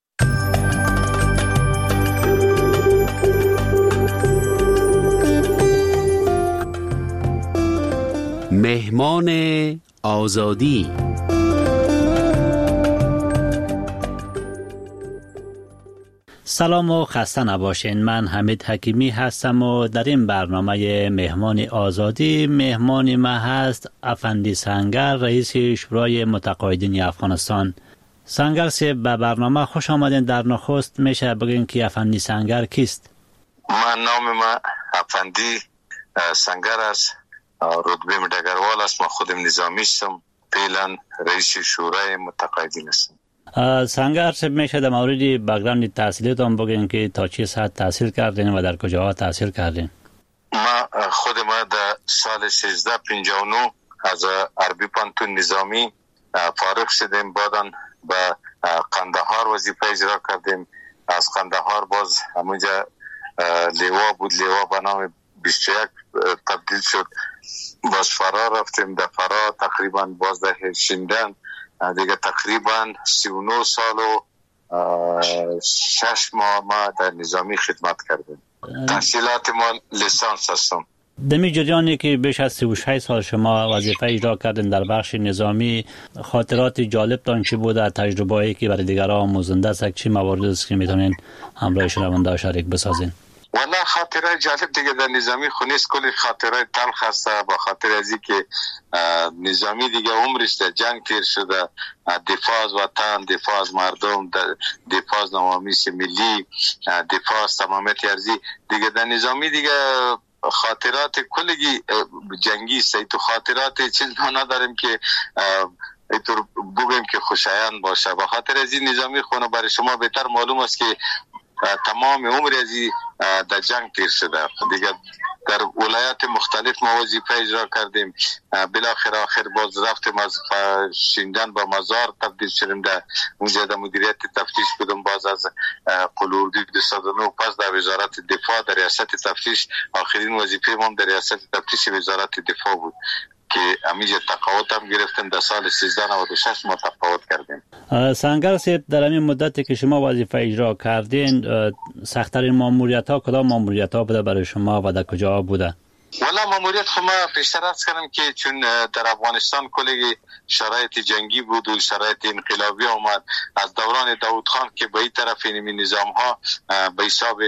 مهمان آزادی. سلام و خسته نباشین. من حمید حکیمی هستم و در این برنامه مهمان آزادی مهمان ما هست افندی سنگر، رئیس شورای متقاعدین افغانستان. سنگر سی به برنامه خوش آمدین. در نخست میشه بگین که افندی سنگر کیست؟ من نام ما افندی سنگر است. رتبه مدگروال است. من خودم نظامی هستم. فعلا رئیس شورای متقاعدین هستم. سنگر صاحب، میشه در مورد بک‌گراند تحصیلیتون بگین که تا چه سطح تحصیل کردین و در کجاها تحصیل کردین؟ ما خود ما در سال سیزده پنجاه و نه از عربی پانتون نظامی فارغ شدیم. بعداً به قندهار وظیفه اجرا کردیم. از قندهار باز همونجا لیوا بود. لیوا به نام بیست و یک تبدیل شد. باز فرار رفتیم. در فرار تقریبا باز در شیندن دیگه تقریبا سی و نه سال و شش ماه ما در نظامی خدمت کردیم. تحصیلات ما لیسانس هستم. دمی جریانی که بیش از سی و شش سال شما وظیفه اجرا کردین در بخش نظامی، خاطرات جالب تان چی بوده؟ تجربه‌ای که برای دیگران آموزنده است، چی مواردی است که میتونین همراه شنونده شریک بسازین؟ والا خاطره جالب دیگه در نظامی خونیست. کلی خاطره تلخ هست. با خاطر از این که نظامی دیگه عمرش در جنگ تیر شده. دفاع از وطن، دفاع از مردم، دفاع از نوامیس ملی، دفاع از تمامیت ارضی دیگه در نظامی دیگه خاطرات کلی جنگی است. تو خاطرات چیز ما نداریم که اینطور بگیم که خوشایند باشه. با خاطر از این نظامی خونه برای شما بهتر معلوم است که تمام عمر ازی در جنگ تیر شده. دیگه در ولایات مختلف ما وظیفه اجرا کردیم. بالاخره آخر باز رفتیم از شیندن با مزار تبدیل شدیم. در اونجا در مدیریت تفتیش بودم. باز از قلوردی دویست و نه پس در وزارت دفاع در ریاست تفتیش. آخرین وظیفه ما در ریاست تفتیش وزارت دفاع بود که امیجا تقاعد هم گرفتیم. در سال سیزده نود و شش ما تقاعد کردیم. سنگر صاحب، در این مدتی که شما وظیفه اجرا کردین، سخت‌ترین ماموریت ها کدام ماموریت ها بوده برای شما و در کجا بوده؟ والا ماموریت خود ما پیشتر عرض کردم که چون در افغانستان کلی شرایط جنگی بود و شرایط انقلابی آمد. از دوران داود خان که به این طرف این نظام ها به حساب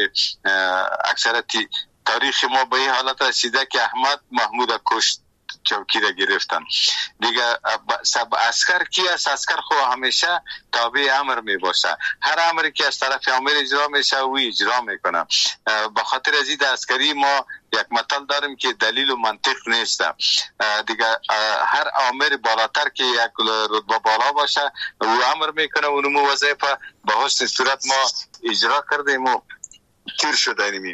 اکثرت تاریخ ما به این حالت رسیده که احمد محمود کشت چوکی را گرفتن دیگه. سب عسکر کی است؟ عسکر خو همیشه تابع امر می باشه. هر امری که از طرف امر اجرا میشه او اجرا میکنه. به خاطر از این عسکری ما یک مثل داریم که دلیل و منطق نیست دیگه. هر امر بالاتر که یک رتبه بالا باشه او امر میکنه. اونمو وظیفه به حسن صورت ما اجرا کردیم و تیر شده نمی.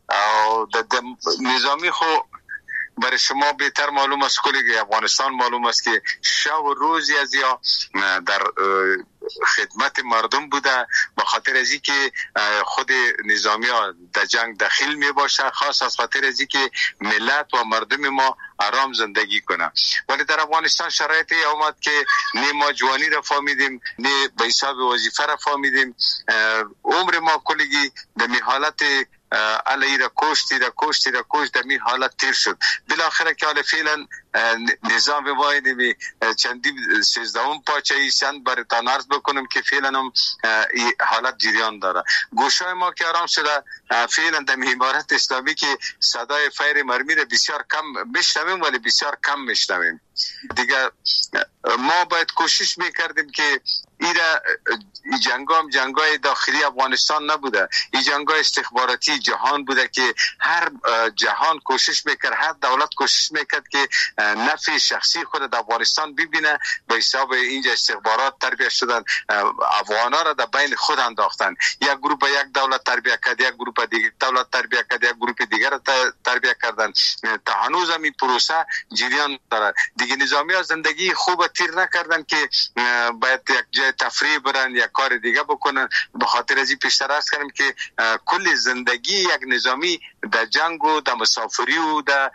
در نظامی خو برای شما بهتر معلوم است، کلی افغانستان معلوم است که شب و روزی از یا در خدمت مردم بوده. با خاطر از اینکه خود نظامی ها در جنگ دخیل می باشه، خاص از خاطر از اینکه ملت و مردم ما آرام زندگی کنه. ولی در افغانستان شرایطی آمد که نه ما جوانی را فهمیدیم، نه به حساب وظیفه را فهمیدیم. عمر ما کلگی در می حالت علی را کشتی را کشتی را کشت در می حالت تیر شد. بالاخره که حالا فعلا نظام واحدی چندی سیزدهم پاچه ایشان برتان عرض بکنم که فعلا هم حالت جریان داره. گوشای ما که آرام شده، فعلا در امارت اسلامی که صدای فیر مرمی را بسیار کم میشنویم، ولی بسیار کم میشنویم. دیگه ما باید کوشش میکردیم که ایرا جنگ هم جنگای داخلی افغانستان نبوده، این جنگای استخباراتی جهان بوده که هر جهان کوشش میکرد، هر دولت کوشش میکرد که نفع شخصی خود در افغانستان ببینه. به حساب اینجا استخبارات تربیت شدن، افغانا را در بین خود انداختن. یک گروه یک دولت تربیت کرد، یک گروه دیگر دولت تربیت کرد، یک گروه دیگر تربیت کردن. تا هنوز هم این پروسه جریان داره. دیگه نظامی ها زندگی خوب تیر نکردن که باید یک جای تفریح برن یا کار دیگه بکنن. به خاطر از این پیشتر عرض کردم که کل زندگی یک نظامی در جنگ و در مسافری و در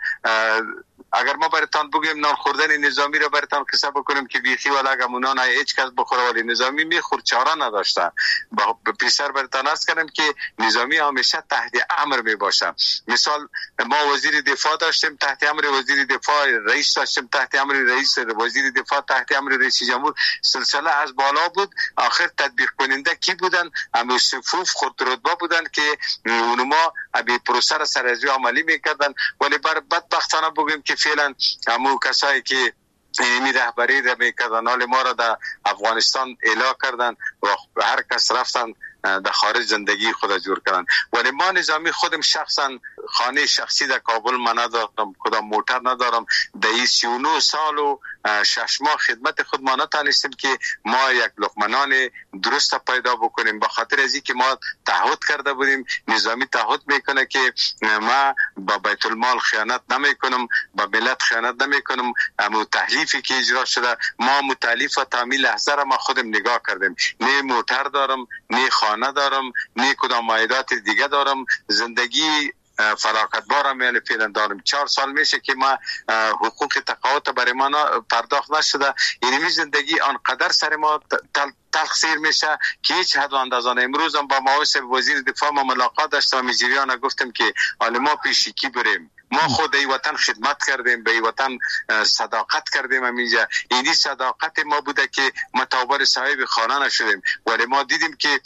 اگر ما برتان بگیم نان خوردن نظامی رو برتان قصه بکنیم که بیخی ولا گمونان هیچ کس بخوره، ولی نظامی میخور چاره نداشته. به پیشتر برتان عرض کردم که نظامی همیشه تحت امر می باشه. مثال ما وزیر دفاع داشتیم تحت امر وزیر دفاع، رئیس داشتیم تحت امر رئیس، وزیر دفاع تحت امر رئیس جمهور. سلسله از بالا بود. آخر تطبیق کننده کی بودن؟ همون صفوف خود رتبه بودن که اونما ابی پروسه را سرازی عملی میکردن. ولی بر بدبختانه بگیم که فعلا همون کسایی که می رهبری را میکردن حال ما را در افغانستان اعلا کردن و هر کس رفتن در خارج زندگی خود جور کردن. ولی ما نظامی خودم شخصا خانه شخصی در کابل من ندارم، خودم موتر ندارم. در این سی و نه سال و شش ماه خدمت خود ما نتانستیم که ما یک لقمنان درست پیدا بکنیم. به خاطر از اینکه ما تعهد کرده بودیم، نظامی تعهد میکنه که ما با بیت المال خیانت نمیکنم، با ملت خیانت نمیکنم. اما تحلیفی که اجرا شده، ما متعلیف و تعمیل لحظه را ما خودم نگاه کردیم. نه موتر دارم، نه خانه دارم، نه کدام مایدات دیگه دارم. زندگی فلاکت بارم یعنی فعلا دارم. چهار سال میشه که ما حقوق تقاعد برای ما پرداخت نشده. یعنی زندگی آنقدر سر ما تل تقصیر میشه که هیچ حد و اندازه. امروز هم با معاوض وزیر دفاع ما ملاقات داشتم، میجریان گفتم که حالا ما پیشی کی بریم. ما خود ای وطن خدمت کردیم، به ای وطن صداقت کردیم. همینجا اینی صداقت ما بوده که متوبر صاحب خانه نشدیم. ولی ما دیدیم که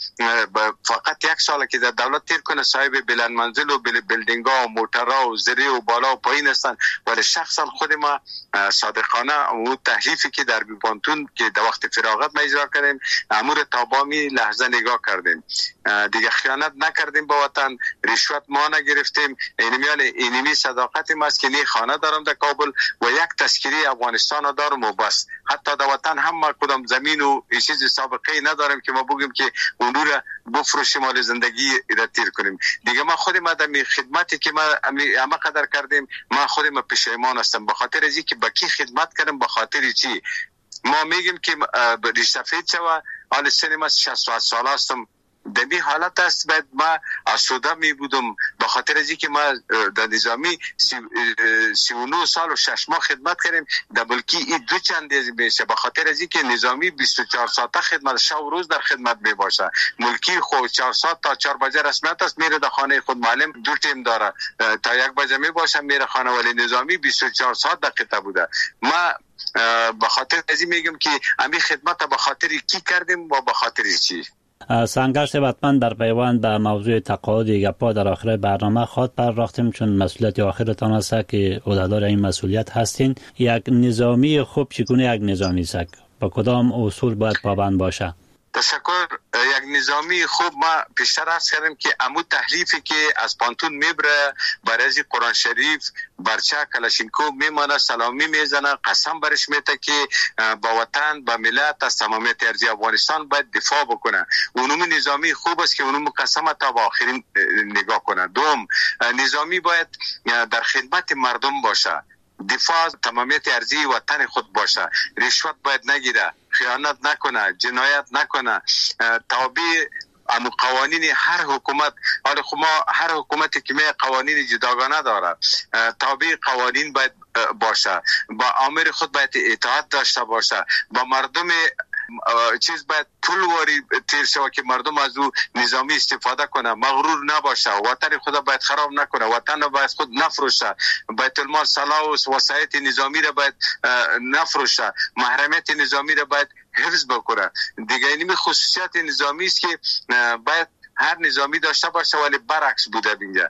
فقط یک سال که در دولت تیر کنه صاحب بلند منزل و بلدینگ ها و موترها و زری و بالا و پایین هستن. ولی شخصا خود ما صادقانه اون تحریفی که در بیپانتون که در وقت فراغت ما اجرا کردیم، امور تابامی لحظه نگاه کردیم. دیگه خیانت نکردیم با وطن، رشوت ما نگرفتیم. اینمیان اینمی صداقت ما است که نه خانه دارم در کابل و یک تذکره افغانستان دارم و بس. حتی در وطن هم ما کدام زمین و چیز سابقه نداریم که ما بگیم که اون رو بفروشیم مال زندگی را تیر کنیم. دیگه ما خود ما در خدمتی که ما همه قدر کردیم، ما خود ما پشیمان هستم به خاطر از اینکه با کی خدمت کردم، به خاطر چی. ما میگیم که ریشتفید شوه حال سنم از شصت سال هستم. در این حالت است باید ما آسوده می بودم به خاطر از اینکه ما در نظامی سی, سی و نه سال و شش ماه خدمت کردیم. در بلکی این دو چند میشه به خاطر از اینکه نظامی بیست و چهار ساعته خدمت، شب و روز در خدمت می باشه. ملکی خود چهار ساعت تا چهار بجه رسمیت است، میره در خانه خود. معلم دو تیم داره تا یک بجه می باشه میره خانه، ولی نظامی بیست و چهار ساعت دقیقه بوده. ما به خاطر از این میگم که همین خدمت به خاطر کی کردیم و به خاطر چی. سنگر صاحب حتما در پیوند به موضوع تقاعد گپا در آخر برنامه خود پرداختیم، چون مسئولیت آخرتان است که عهدهدار این مسئولیت هستین. یک نظامی خوب چگونه یک نظامی است؟ با کدام اصول باید پابند باشه؟ تشکر. یک نظامی خوب ما پیشتر عرض کردیم که امو تحریفی که از پانتون میبره برای قرآن شریف برچه کلاشینکوف میمانه، سلامی میزنه، قسم برش میته که با وطن با ملت از تمامیت ارضی افغانستان باید دفاع بکنه. اونم نظامی خوب است که اونم قسم تا با آخرین نگاه کنه. دوم، نظامی باید در خدمت مردم باشه، دفاع تمامیت ارضی وطن خود باشه، رشوت باید نگیره، خیانت نکنه، جنایت نکنه، تابع ام قوانین هر حکومت، حالا خب ما هر حکومتی که می قوانین جداگانه داره، تابع قوانین باید باشه، با آمر خود باید اطاعت داشته باشه، با مردم چیز باید پول واری تیر شوه که مردم از او نظامی استفاده کنه، مغرور نباشه، وطن خود باید خراب نکنه، وطن باید خود نفروشه، بیت المال صلاح و وسایت نظامی را باید نفروشه، محرمیت نظامی را باید حفظ بکنه. دیگه اینمی خصوصیت نظامی است که باید هر نظامی داشته باشه، ولی برعکس بوده اینجا.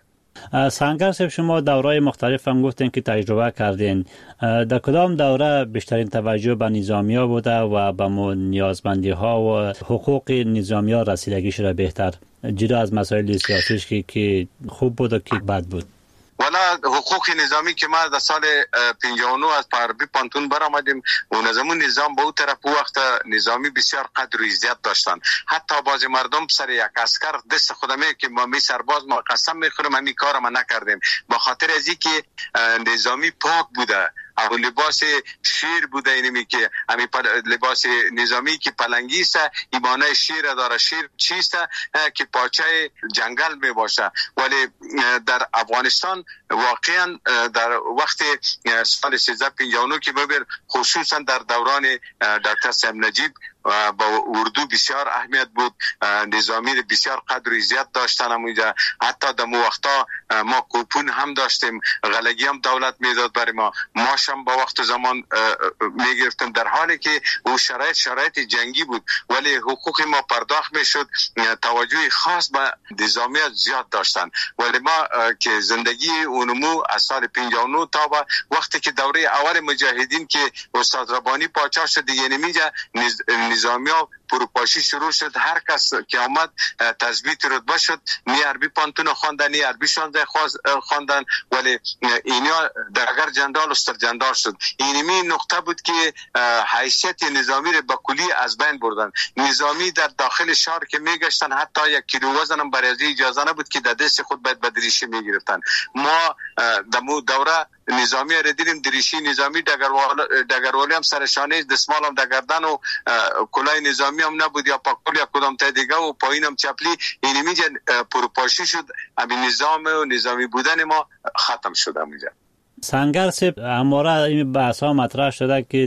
سنگر صاحب، شما دورهای مختلف هم گفتین که تجربه کردین، در کدام دوره بیشترین توجه به نظامی ها بوده و به نیازمندی ها و حقوق نظامی ها رسیدگی شده بهتر، جدا از مسائل سیاسیش که که خوب بود و که بد بود؟ والا حقوق نظامی که ما در سال پنجاه و نه از پاربی پانتون برآمدیم، اون زمان نظام به اون طرف وقت نظامی بسیار قدر و عزت داشتن. حتی بعضی مردم سر یک اسکر دست خودمه که ما می سرباز ما قسم میخورم همین کار ما نکردیم، به خاطر از اینکه نظامی پاک بوده، او لباس شیر بوده، اینمی که همین لباس نظامی که پلنگی است، ایمانه شیر داره. شیر چیست؟ که پاچه جنگل می باشه. ولی در افغانستان واقعا در وقت سال سیزده پنجاه و نه که ببر، خصوصا در دوران دکتر صاحب نجیب با اردو بسیار اهمیت بود، نظامی بسیار قدر و عزت داشتن اونجا. حتی در مو وقتا ما کوپون هم داشتیم، غلگی هم دولت میداد برای ما، ماش هم با وقت زمان میگرفتیم، در حالی که او شرایط شرایط جنگی بود، ولی حقوق ما پرداخت میشد. توجه خاص به نظامیات زیاد داشتن. ولی ما که زندگی اونمو از سال پنجاه و نه تا با وقتی که دوره اول مجاهدین که استاد ربانی پاچا شد دیگه، نمیجا نظامی ها پروپاشی شروع شد. هر کس که آمد تثبیت رتبه شد، نی عربی پانتون خواندن، نی عربی شانزده خواندن، ولی اینا درگر جندال استر جندال شد. اینمی نقطه بود که حیثیت نظامی رو به کلی از بین بردن. نظامی در داخل شهر که میگشتن، حتی یک کیلو وزن هم برای اجازه نبود که در دست خود باید بدریشی میگرفتن. ما دمو دوره نظامی را دیدیم، دریشی نظامی، دگروالی هم سرشانه، دستمال هم دگردن و کلاه نظامی هم نبود، یا پاکول یا کدام تا دیگه، و پایین هم چپلی. اینمی جا پروپاشی شد، همین نظام و نظامی بودن ما ختم شد همینجا. سنگر صاحب، همواره این بحث ها مطرح شده که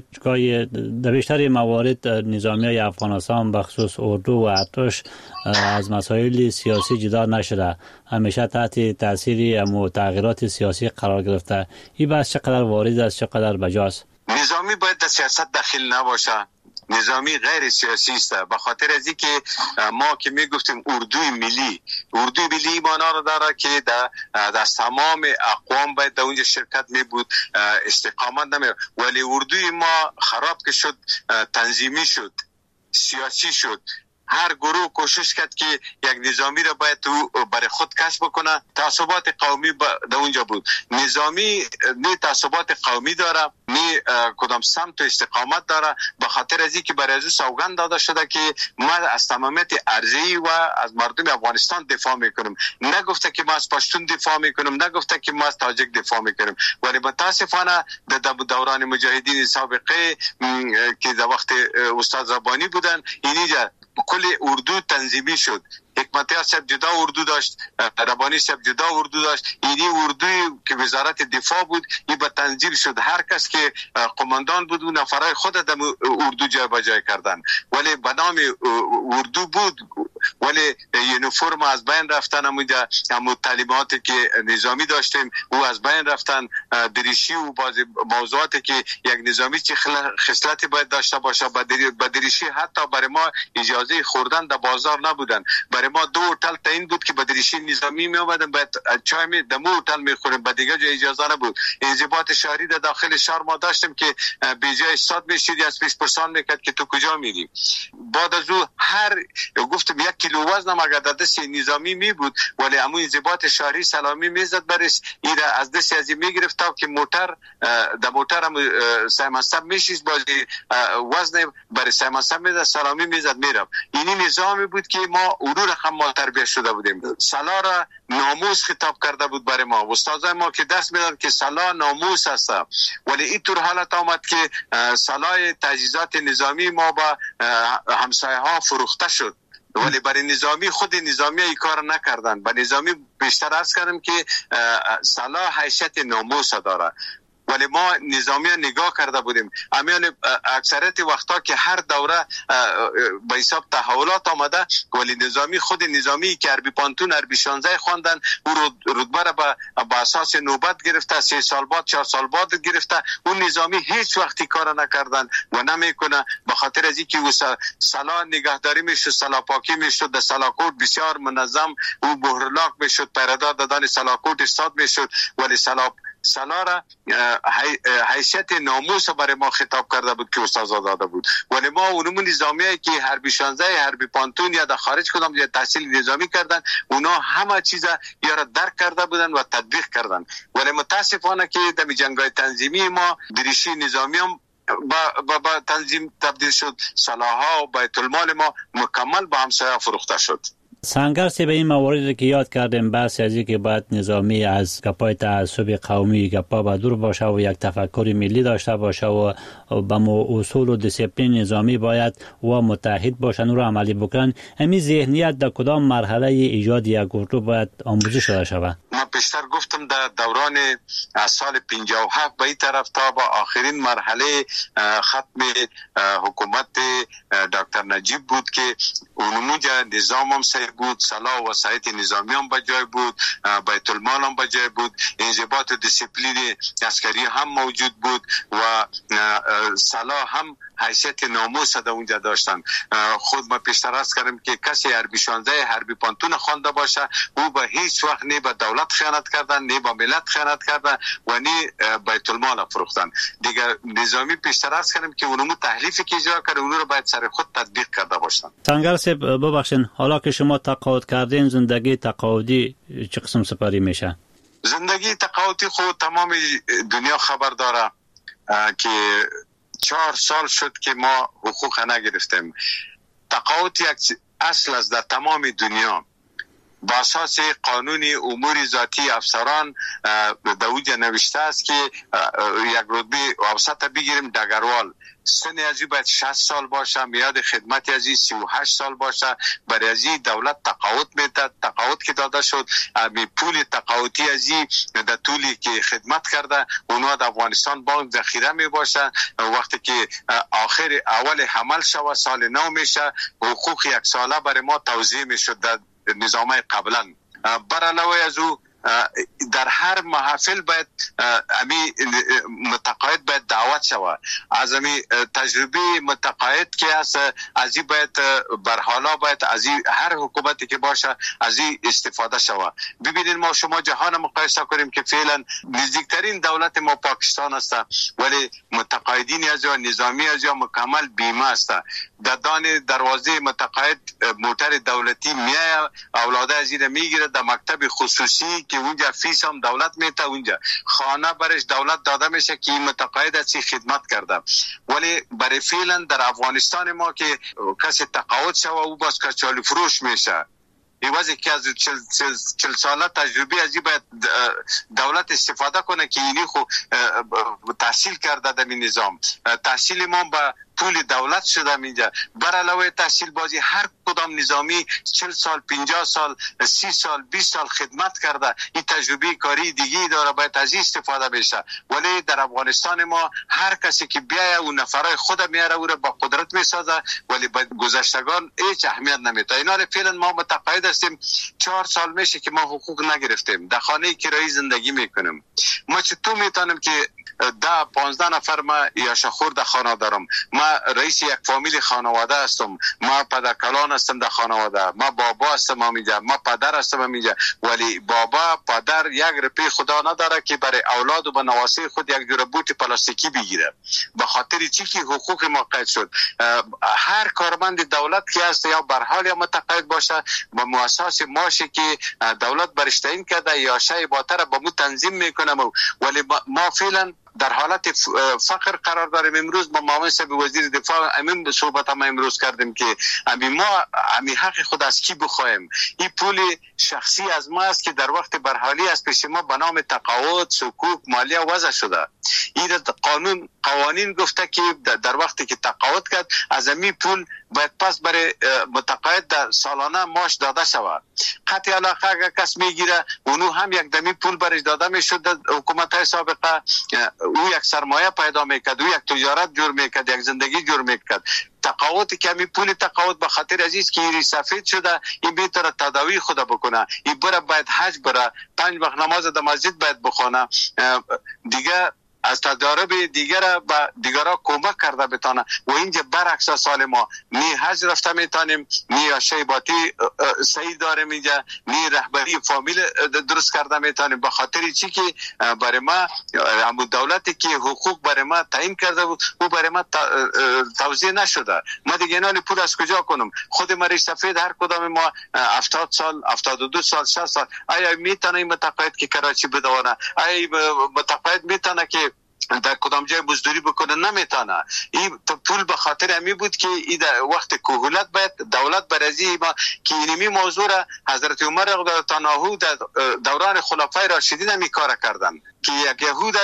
در بیشتر موارد نظامی های افغانستان بخصوص اردو و ارتش از مسائل سیاسی جدا نشده، همیشه تحت تاثیر امو تغییرات سیاسی قرار گرفته. این بحث چقدر وارد است، چقدر بجاست؟ نظامی باید در سیاست داخل نباشه، نظامی غیر سیاسی است. به خاطر از اینکه ما که میگفتیم اردوی ملی، اردوی ملی معنا رو داره که در در تمام اقوام باید در اونجا شرکت می بود، استقامت نمی. ولی اردوی ما خراب که شد، تنظیمی شد، سیاسی شد. هر گروه کوشش کرد که یک نظامی را باید تو برای خود کسب بکنه. تعصبات قومی در اونجا بود. نظامی نه تعصبات قومی داره، نه کدام سمت و استقامت داره. به خاطر از اینکه برای از سوگند داده شده که ما از تمامیت ارضی و از مردم افغانستان دفاع میکنیم. نگفته که ما از پشتون دفاع میکنیم، نگفته که ما از تاجک دفاع میکنیم. ولی متاسفانه در دوران مجاهدین سابقه که در وقت استاد ربانی بودن، اینجا کل اردو تنظیمی شد. حکمتیار صاحب جدا اردو داشت، ربانی صاحب جدا اردو داشت. اینی اردوی که وزارت دفاع بود، این به تنظیم شد. هر کس که قماندان بود، اون نفرای خود در اردو جای بجای کردن. ولی به نام اردو بود، ولی یونیفرم از بین رفتن. همونجا همون تعلیماتی که نظامی داشتیم او از بین رفتن. دریشی و بعضی موضوعاتی که یک نظامی چه خصلتی باید داشته باشه، به دریشی حتی برای ما اجازه خوردن در بازار نبودن. برای ما دو هتل تعیین بود که به دریشی نظامی می اومدن، باید چای می دمو هتل میخوریم، به دیگه جای اجازه نبود. انضباط شهری در داخل شهر ما داشتیم که به جای استاد میشید از پیش پرسان میکرد که تو کجا میری. بعد از او هر گفتم یک کیلو وزن اگر در دست نظامی می بود، ولی امو انضباط شهری سلامی میزد برش، این از دست از این میگرفت تا که موتر در موتر هم سیمنسب میشید، بازی وزن برای سیمنسب میزد، سلامی میزد میرم. اینی نظامی بود که ما اونو رقم ما تربیت شده بودیم. سلا را ناموس خطاب کرده بود برای ما. استادای ما که درس میدن که سلا ناموس است، ولی اینطور حالت آمد که سلای تجهیزات نظامی ما با همسایه ها فروخته شد. ولی برای نظامی خود نظامی ای کار نکردن. به نظامی بیشتر عرض کردم که صلاح حیثیت ناموس داره، ولی ما نظامی نگاه کرده بودیم. امیان اکثریت وقتا که هر دوره به حساب تحولات آمده، ولی نظامی خود نظامی که عربی پانتون عربی شانزده خواندن او رتبه را به اساس نوبت گرفته، سه سال بعد چهار سال بعد گرفته. اون نظامی هیچ وقتی کار نکردن و نمیکنه، به خاطر از اینکه او سلاح نگهداری میشد، سلاح پاکی میشد، در سلاحکوت بسیار منظم او بهرلاک میشد، پیردار دادن سلاحکوت استاد میشد. ولی سلاح سلاح را حیثیت ناموس برای ما خطاب کرده بود که استاد داده بود. ولی ما اونمون نظامیه که حربی شانزده، حربی پانتون یا در خارج کدام یا تحصیل نظامی کردن، اونا همه چیزا یا را درک کرده بودن و تطبیق کردن. ولی متاسفانه که در جنگ‌های تنظیمی ما دریشی نظامی هم با, با, با تنظیم تبدیل شد، سلاح‌ها و بیت المال ما مکمل با همسایه فروخته شد. سنگر سی به این مواردی که یاد کردیم، بحث از این که باید نظامی از گپای تعصب قومی گپا با دور باشه و یک تفکر ملی داشته باشه و به اصول و دیسیپلین نظامی باید و متحد باشن و رو عملی بکنن. همین ذهنیت در کدام مرحله ایجاد یک گروه باید آموزش داده شود؟ من پیشتر گفتم در دوران سال پنجاه و هفت به این طرف تا با آخرین مرحله ختم حکومت دکتر نجیب بود که اونموجه نظام هم صحیح بود، سلاح و وسایط نظامی هم بجای بود، بیت المال هم بجای بود، انضباط و دیسیپلین عسکری هم موجود بود و سلاح هم حیثیت ناموس در اونجا داشتن. خود ما پیشتر عرض کردم که کسی حربی شانزده حربی پانتون خوانده باشه، او به هیچ وقت نه به دولت خیانت کردن، نه به ملت خیانت کردن و نه بیت المال فروختن. دیگر نظامی پیشتر عرض کردم که اونمو تحلیفی که اجرا کرده اونو رو باید سر خود تطبیق کرده باشن. سنگر صاحب ببخشید، حالا که شما تقاعد کردین، زندگی تقاعدی چه قسم سپری میشه؟ زندگی تقاعدی خود تمام دنیا خبر داره که چهار سال شد که ما حقوق نگرفتیم. تقاعد یک اصل است در تمام دنیا. با اساس قانون امور ذاتی افسران در اوجه نوشته است که یک رتبه اوسط بگیریم دگروال، سن ازی باید شصت سال باشه، میاد خدمت ازی سی و هشت سال باشه. برای ازی دولت تقاعد میده. تقاعد که داده شد، می پول تقاعدی ازی در طولی که خدمت کرده اونها در افغانستان بانک ذخیره می باشه. وقتی که آخر اول حمل شوه سال نو میشه، حقوق یک ساله برای ما توزیع میشد در نظامه قبلا. بر علاوه از او در هر محافل باید امی متقاعد باید دعوت شود. از امی تجربه متقاعد که است ازی باید بر حالا باید ازی هر حکومتی که باشه ازی استفاده شود. ببینید ما شما جهان مقایسه کنیم که فعلا نزدیکترین دولت ما پاکستان است، ولی متقاعدین از یا نظامی از یا مکمل بیمه است. در دان دروازه متقاعد موتر دولتی میای، اولاده از این میگیره در مکتب خصوصی که اونجا فیس هم دولت میته، اونجا خانه برش دولت داده میشه که متقاعد از خدمت کرده. ولی برای فعلا در افغانستان ما که کسی تقاعد شوه او باز کچالی فروش میشه. ایوازی که از چل, چل, چل ساله تجربه ازی باید دولت استفاده کنه که اینی خو تحصیل کرده در این نظام. تحصیل ما با پول دولت شده اینجا. بر علاوه تحصیل بازی هر کدام نظامی چل سال، پنجاه سال، سی سال، بیست سال خدمت کرده. این تجربه کاری دیگی داره، باید از این استفاده بشه. ولی در افغانستان ما هر کسی که بیایه اون نفرای خود میاره او را با قدرت میسازه، ولی با گذشتگان هیچ اهمیت نمیده. اینا فعلا ما متقاعد هستیم. چهار سال میشه که ما حقوق نگرفتیم. در خانه کرایی زندگی میکنیم. ما چطور میتونیم که ده پانزده نفر ما یاشخور در خانه دارم؟ ما رئیس یک فامیل خانواده هستم، ما پدرکلان هستم در خانواده، ما بابا هستم اینجا، ما پدر هستم اینجا. ولی بابا پدر یک روپیه خدا نداره که برای اولاد و به نواسه خود یک جور بوت پلاستیکی بگیره. به خاطر چی که حقوق ما قید شد. هر کارمند دولت که هست یا بر حال یا متقاعد باشه با مؤسسات ماشه که دولت برش تعیین کرده یا شای باتر با مو تنظیم میکنه. ولی ما فعلا در حالت فقر قرار داریم. امروز با معاون صاحب وزیر دفاع همین صحبت ما امروز کردیم که امی ما امی حق خود از کی بخوایم؟ این پول شخصی از ما است که در وقت برحالی از پیش ما به نام تقاعد، صکوک، مالیه وضع شده. این قانون قوانین گفته که در وقتی که تقاعد کرد از امی پول باید پس برای متقاعد در سالانه معاش داده شود. قطع علاقه اگر کس میگیره اونو هم یک دمی پول برش داده میشد. حکومت های سابقه او یک سرمایه پیدا میکرد، او یک تجارت جور میکرد، یک زندگی جور میکرد. تقاعد که می پول تقاعد به خاطر عزیز که این سفید شده، این بهتره تداوی خود بکنه، این بره باید حج بره، پنج وقت نماز در مسجد باید بخونه، دیگه از تجارب دیگر به دیگرها کمک کرده بتانه. و اینجا برعکس سال ما نی حج رفته میتونیم، نی شیباتی صحیح داریم، اینجا نی رهبری فامیل درست کرده میتونیم. به خاطر چی که برای ما همون دولتی که حقوق برای ما تعیین کرده بود او برای ما توزیع نشده. ما دیگه اینال پول از کجا کنم؟ خود مری سفید هر کدام ما هفتاد سال، هفتاد و دو سال، شصت سال آیا میتونه این متقاعد که کراچی بدونه؟ آیا متقاعد میتونه که در کدام جای مزدوری بکنه؟ نمیتونه. این پول به خاطر امی بود که این وقت کهولت باید دولت برازی ما که اینمی موضوع را حضرت عمر رضی الله عنه در دوران خلفای راشدین هم کار کردن که یک یهود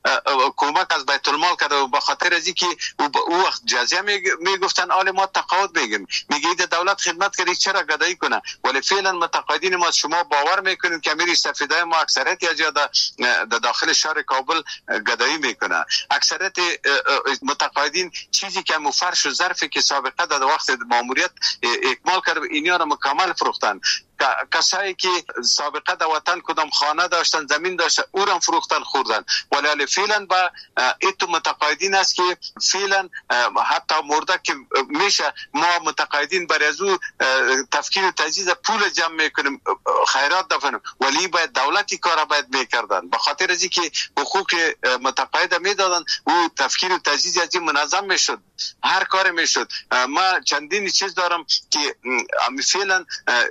کمک از بیت المال کرده و به خاطر ازی که او وقت جزیه میگفتن آل ما تقاعد میگیم، میگه این دولت خدمت کردی چرا گدایی کنه؟ ولی فعلا متقاعدین ما شما باور میکنید که امیر سفیدای ما اکثریت یا در داخل شهر کابل گدایی میکنه. اکثریت متقاعدین چیزی که مفرش و ظرفی که سابقه در وقت ماموریت اکمال کرده اینیا را مکمل فروختن. کسایی که سابقه در وطن کدام خانه داشتن، زمین داشتن، او را فروختن خوردن. ولی فعلا با ایتو متقاعدین است که فعلا حتی مرده که میشه ما متقاعدین برای از او تفکیر و تجهیز پول جمع میکنیم، خیرات دفنیم، ولی باید دولتی کار باید میکردن. به خاطر از اینکه حقوق متقاعد میدادن او تفکیر و تجهیز از این منظم میشد، هر کار میشد. ما چندین چیز دارم که فعلا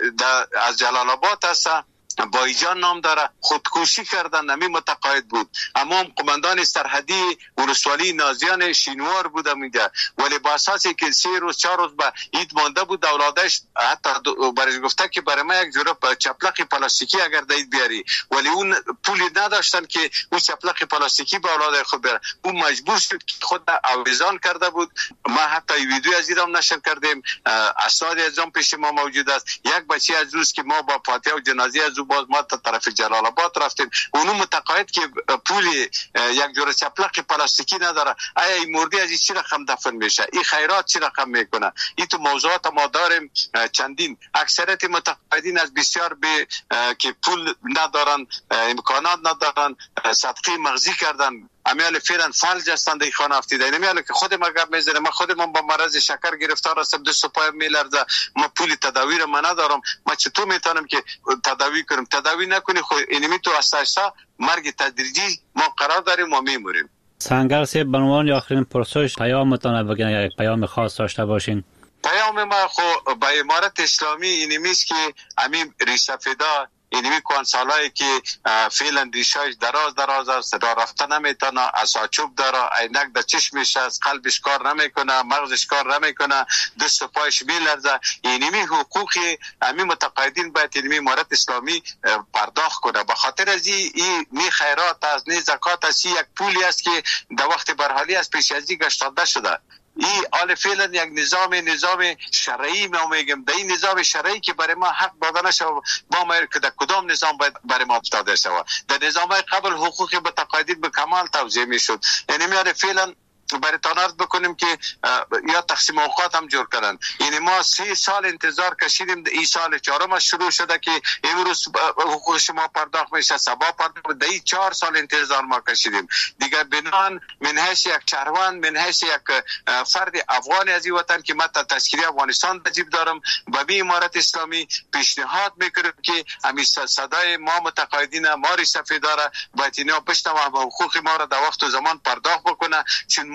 از جلال آباد هست، بایجان نام داره، خودکشی کردن، نمی متقاعد بود. اما قماندان سرحدی ولسوالی نازیان شینوار بودم اینجا، ولی با اساسی که سه روز چهار روز به عید مانده بود اولادش حتی برای گفته که برای ما یک جورا چپلق پلاستیکی اگر دید بیاری، ولی اون پولی نداشتن که اون چپلق پلاستیکی به اولاد خود بره. اون مجبور شد که خود آویزان کرده بود. ما حتی ویدیو از ایران نشر کردیم، اسناد از اون پیش ما موجود است. یک بچه از روز که ما با فاتحه و جنازه از باز ما تا طرف جلال آباد رفتیم، اونو متقاعد که پولی یک جور چپلق پلاستیکی نداره، آیا این مردی از این چی رقم دفن میشه؟ این خیرات چی رقم میکنه؟ این تو موضوعات ما داریم چندین. اکثریت متقاعدین از بسیار به که پول ندارن، امکانات ندارن، صدقه مغزی کردن، امیال فعلا فلج هستند این خانه افتیده. نمیاله که خود ما گپ میزنه، ما خود من با مرض شکر گرفتار هستم، دست و پایم میلرزه، ما پول تداوی رو من ندارم، ما چطور میتونم که تداوی کنم؟ تداوی نکنی خود اینمی تو استاشتا مرگ تدریجی ما قرار داریم و میموریم. سنگر صاحب به عنوان آخرین پرسش پیامتان بگین، یک پیام خاص داشته باشین. پیام ما خو با امارت اسلامی اینمی است که امیم ریسفیدا اینمی کنسالایی که فعلا ریشایش دراز دراز است، را رفته نمیتونه، اساچوب داره، عینک در چشمش است، قلبش کار نمیکنه، مغزش کار نمیکنه، دست و پایش میلرزه. اینمی حقوقی امی متقاعدین باید اینمی امارت اسلامی پرداخت کنه. به خاطر از این نی خیرات است، نی زکات است، یک پولی است که در وقت برحالی از پیش ازی گشتاده شده. این آل فعلا یک نظام نظام شرعی ما میگم، در این نظام شرعی که برای ما حق داده نشود، با ما که در کدام نظام باید برای ما داده شود؟ در نظام قبل حقوق متقاعدین به کمال توزیع میشد. یعنی میاد فعلا برای تانارد بکنیم که یا تقسیم اوقات هم جور کردن. یعنی ما سه سال انتظار کشیدیم، این سال چهارم شروع شده که امروز حقوق شما پرداخت میشه، سبا پرداخت، در این چهار سال انتظار ما کشیدیم. دیگر بنان من حیث یک شهروند، من حیث یک فرد افغانی از این وطن که من تا تشکیل افغانستان تجیب دارم، با بی امارت اسلامی پیشنهاد میکنیم که همین صدای ما متقاعدین ما ری سفید داره باید اینا بشنوه و حقوق ما را در وقت و زمان پرداخت بکنه، چون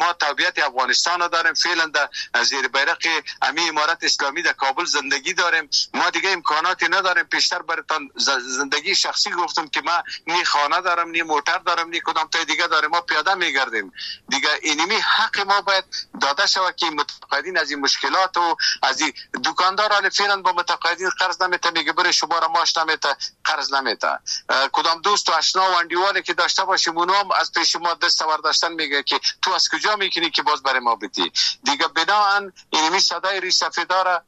ما تابعیت افغانستان داریم، فعلا در زیر بیرق امی امارت اسلامی در کابل زندگی داریم. ما دیگه امکاناتی نداریم. پیشتر براتون زندگی شخصی گفتم که ما نی خانه دارم، نی موتر دارم، نی کدام تا دیگه داریم. ما پیاده میگردیم. دیگه اینمی حق ما باید داده شود که متقاعدین از این مشکلات و از این دکاندار حال فعلا با متقاعدین قرض نمیته، میگه بره شما را ماش نمیته، قرض نمیته. کدام دوست و آشنا و اندیوالی که داشته باشیم اونم از پیش ما دست برداشتن میگه که تو از کجا میکنی که باز برای ما بدی. دیگه بناهن اینمی صدای ریسفیدار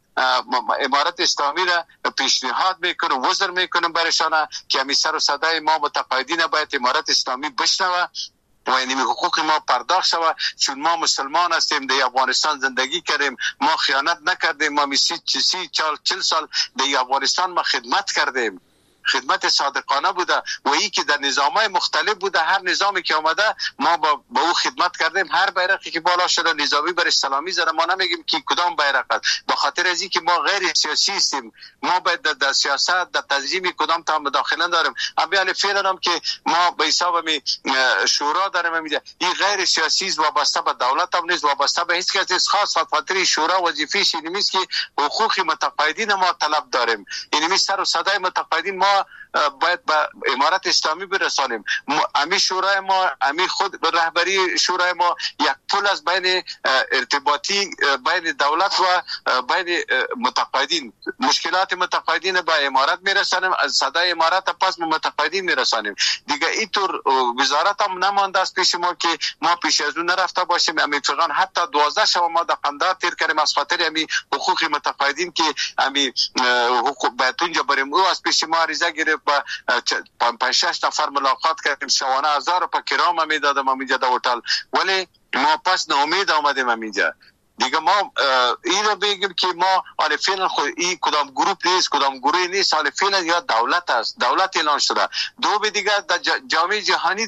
امارت اسلامی را پیشنهاد میکنم، وزر میکنم برشانه که همی سر و صدای ما متقاعدین باید امارت اسلامی بشنوه و اینمی حقوق ما پرداخت شود، چون ما مسلمان هستیم، در افغانستان زندگی کردیم، ما خیانت نکردیم، ما می سی سی چال چل سال در افغانستان ما خدمت کردیم، خدمت صادقانه بوده و ای که در نظامای مختلف بوده، هر نظامی که آمده ما با, با او خدمت کردیم. هر بیرقی که بالا شده نظامی بر سلامی زده، ما نمیگیم که کدام بیرق است، به خاطر از اینکه ما غیر سیاسی هستیم، ما باید در, در سیاست در تنظیم کدام تا مداخله داریم. اما فعلا هم که ما به حساب می شورا داریم، میگه این غیر سیاسی است، وابسته به دولت هم نیست، وابسته به هیچ کس نیست. خاص خاطر شورا وظیفه‌ش این نیست که حقوق متقاعدین ما طلب داریم. این سر و صدای متقاعدین ما باید به امارت اسلامی برسانیم. امی شورای ما، امی خود رهبری شورای ما یک پل از بین ارتباطی بین دولت و بین متقاعدین، مشکلات متقاعدین به امارت میرسانیم، از صدای امارت پس به متقاعدین میرسانیم. دیگه اینطور وزارت هم نمانده است پیش ما که ما پیش از اون نرفته باشیم. امی فقط حتی دوازده شب ما در قندار تیر کردیم از خاطر امی حقوق متقاعدین که امی حقوق باید اونجا بریم. او از پیش ما عریضه گرفت، با پنج شش نفر ملاقات کردیم، شوانه هزار روپیه کرام میدادم همینجا در هتل، ولی ما پس ناامید آمدیم همینجا. دیگه ما این رو بگیم که ما حالا فعلا خود این کدام گروپ نیست، کدام گروه نیست، حالا فعلا یا دولت است، دولت اعلان شده. دو به دیگه جامعه جهانی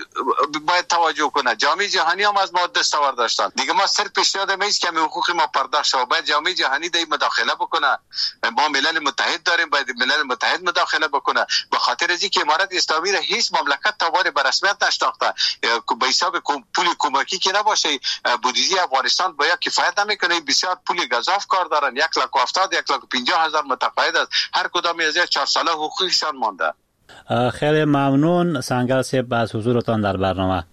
باید توجه کنه، جامعه جهانی هم از ما دستاورد داشتن. دیگه ما صرف پیشنهاد میست که حقوق ما پرداخت شه، باید جامعه جهانی دی مداخله بکنه. ما ملل متحد داریم، باید ملل متحد مداخله بکنه، به خاطر از اینکه امارت اسلامی را هیچ مملکت تاوار به رسمیت نشناخته. به حساب پول کمکی که نباشه، بودجه افغانستان باید کفایت نمیکنه. بسیار پول گزاف کار دارن، یک لاک و هفتاد یک لاک پنجاه هزار متقاعد است، هر کدام از چهار ساله حقوقشان مانده. خیلی ممنون سنگر صاحب از حضورتان در برنامه.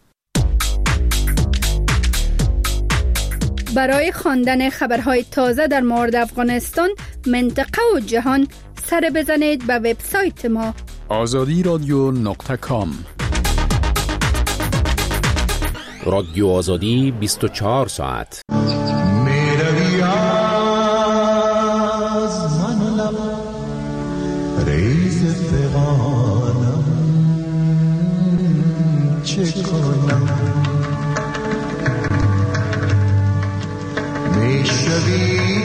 برای خواندن خبرهای تازه در مورد افغانستان، منطقه و جهان، سر بزنید به وبسایت ما آزادی رادیو نقطه کام. رادیو آزادی بیست و چهار ساعت. میروی از من لب ریز فغانم، چه کنم میشوی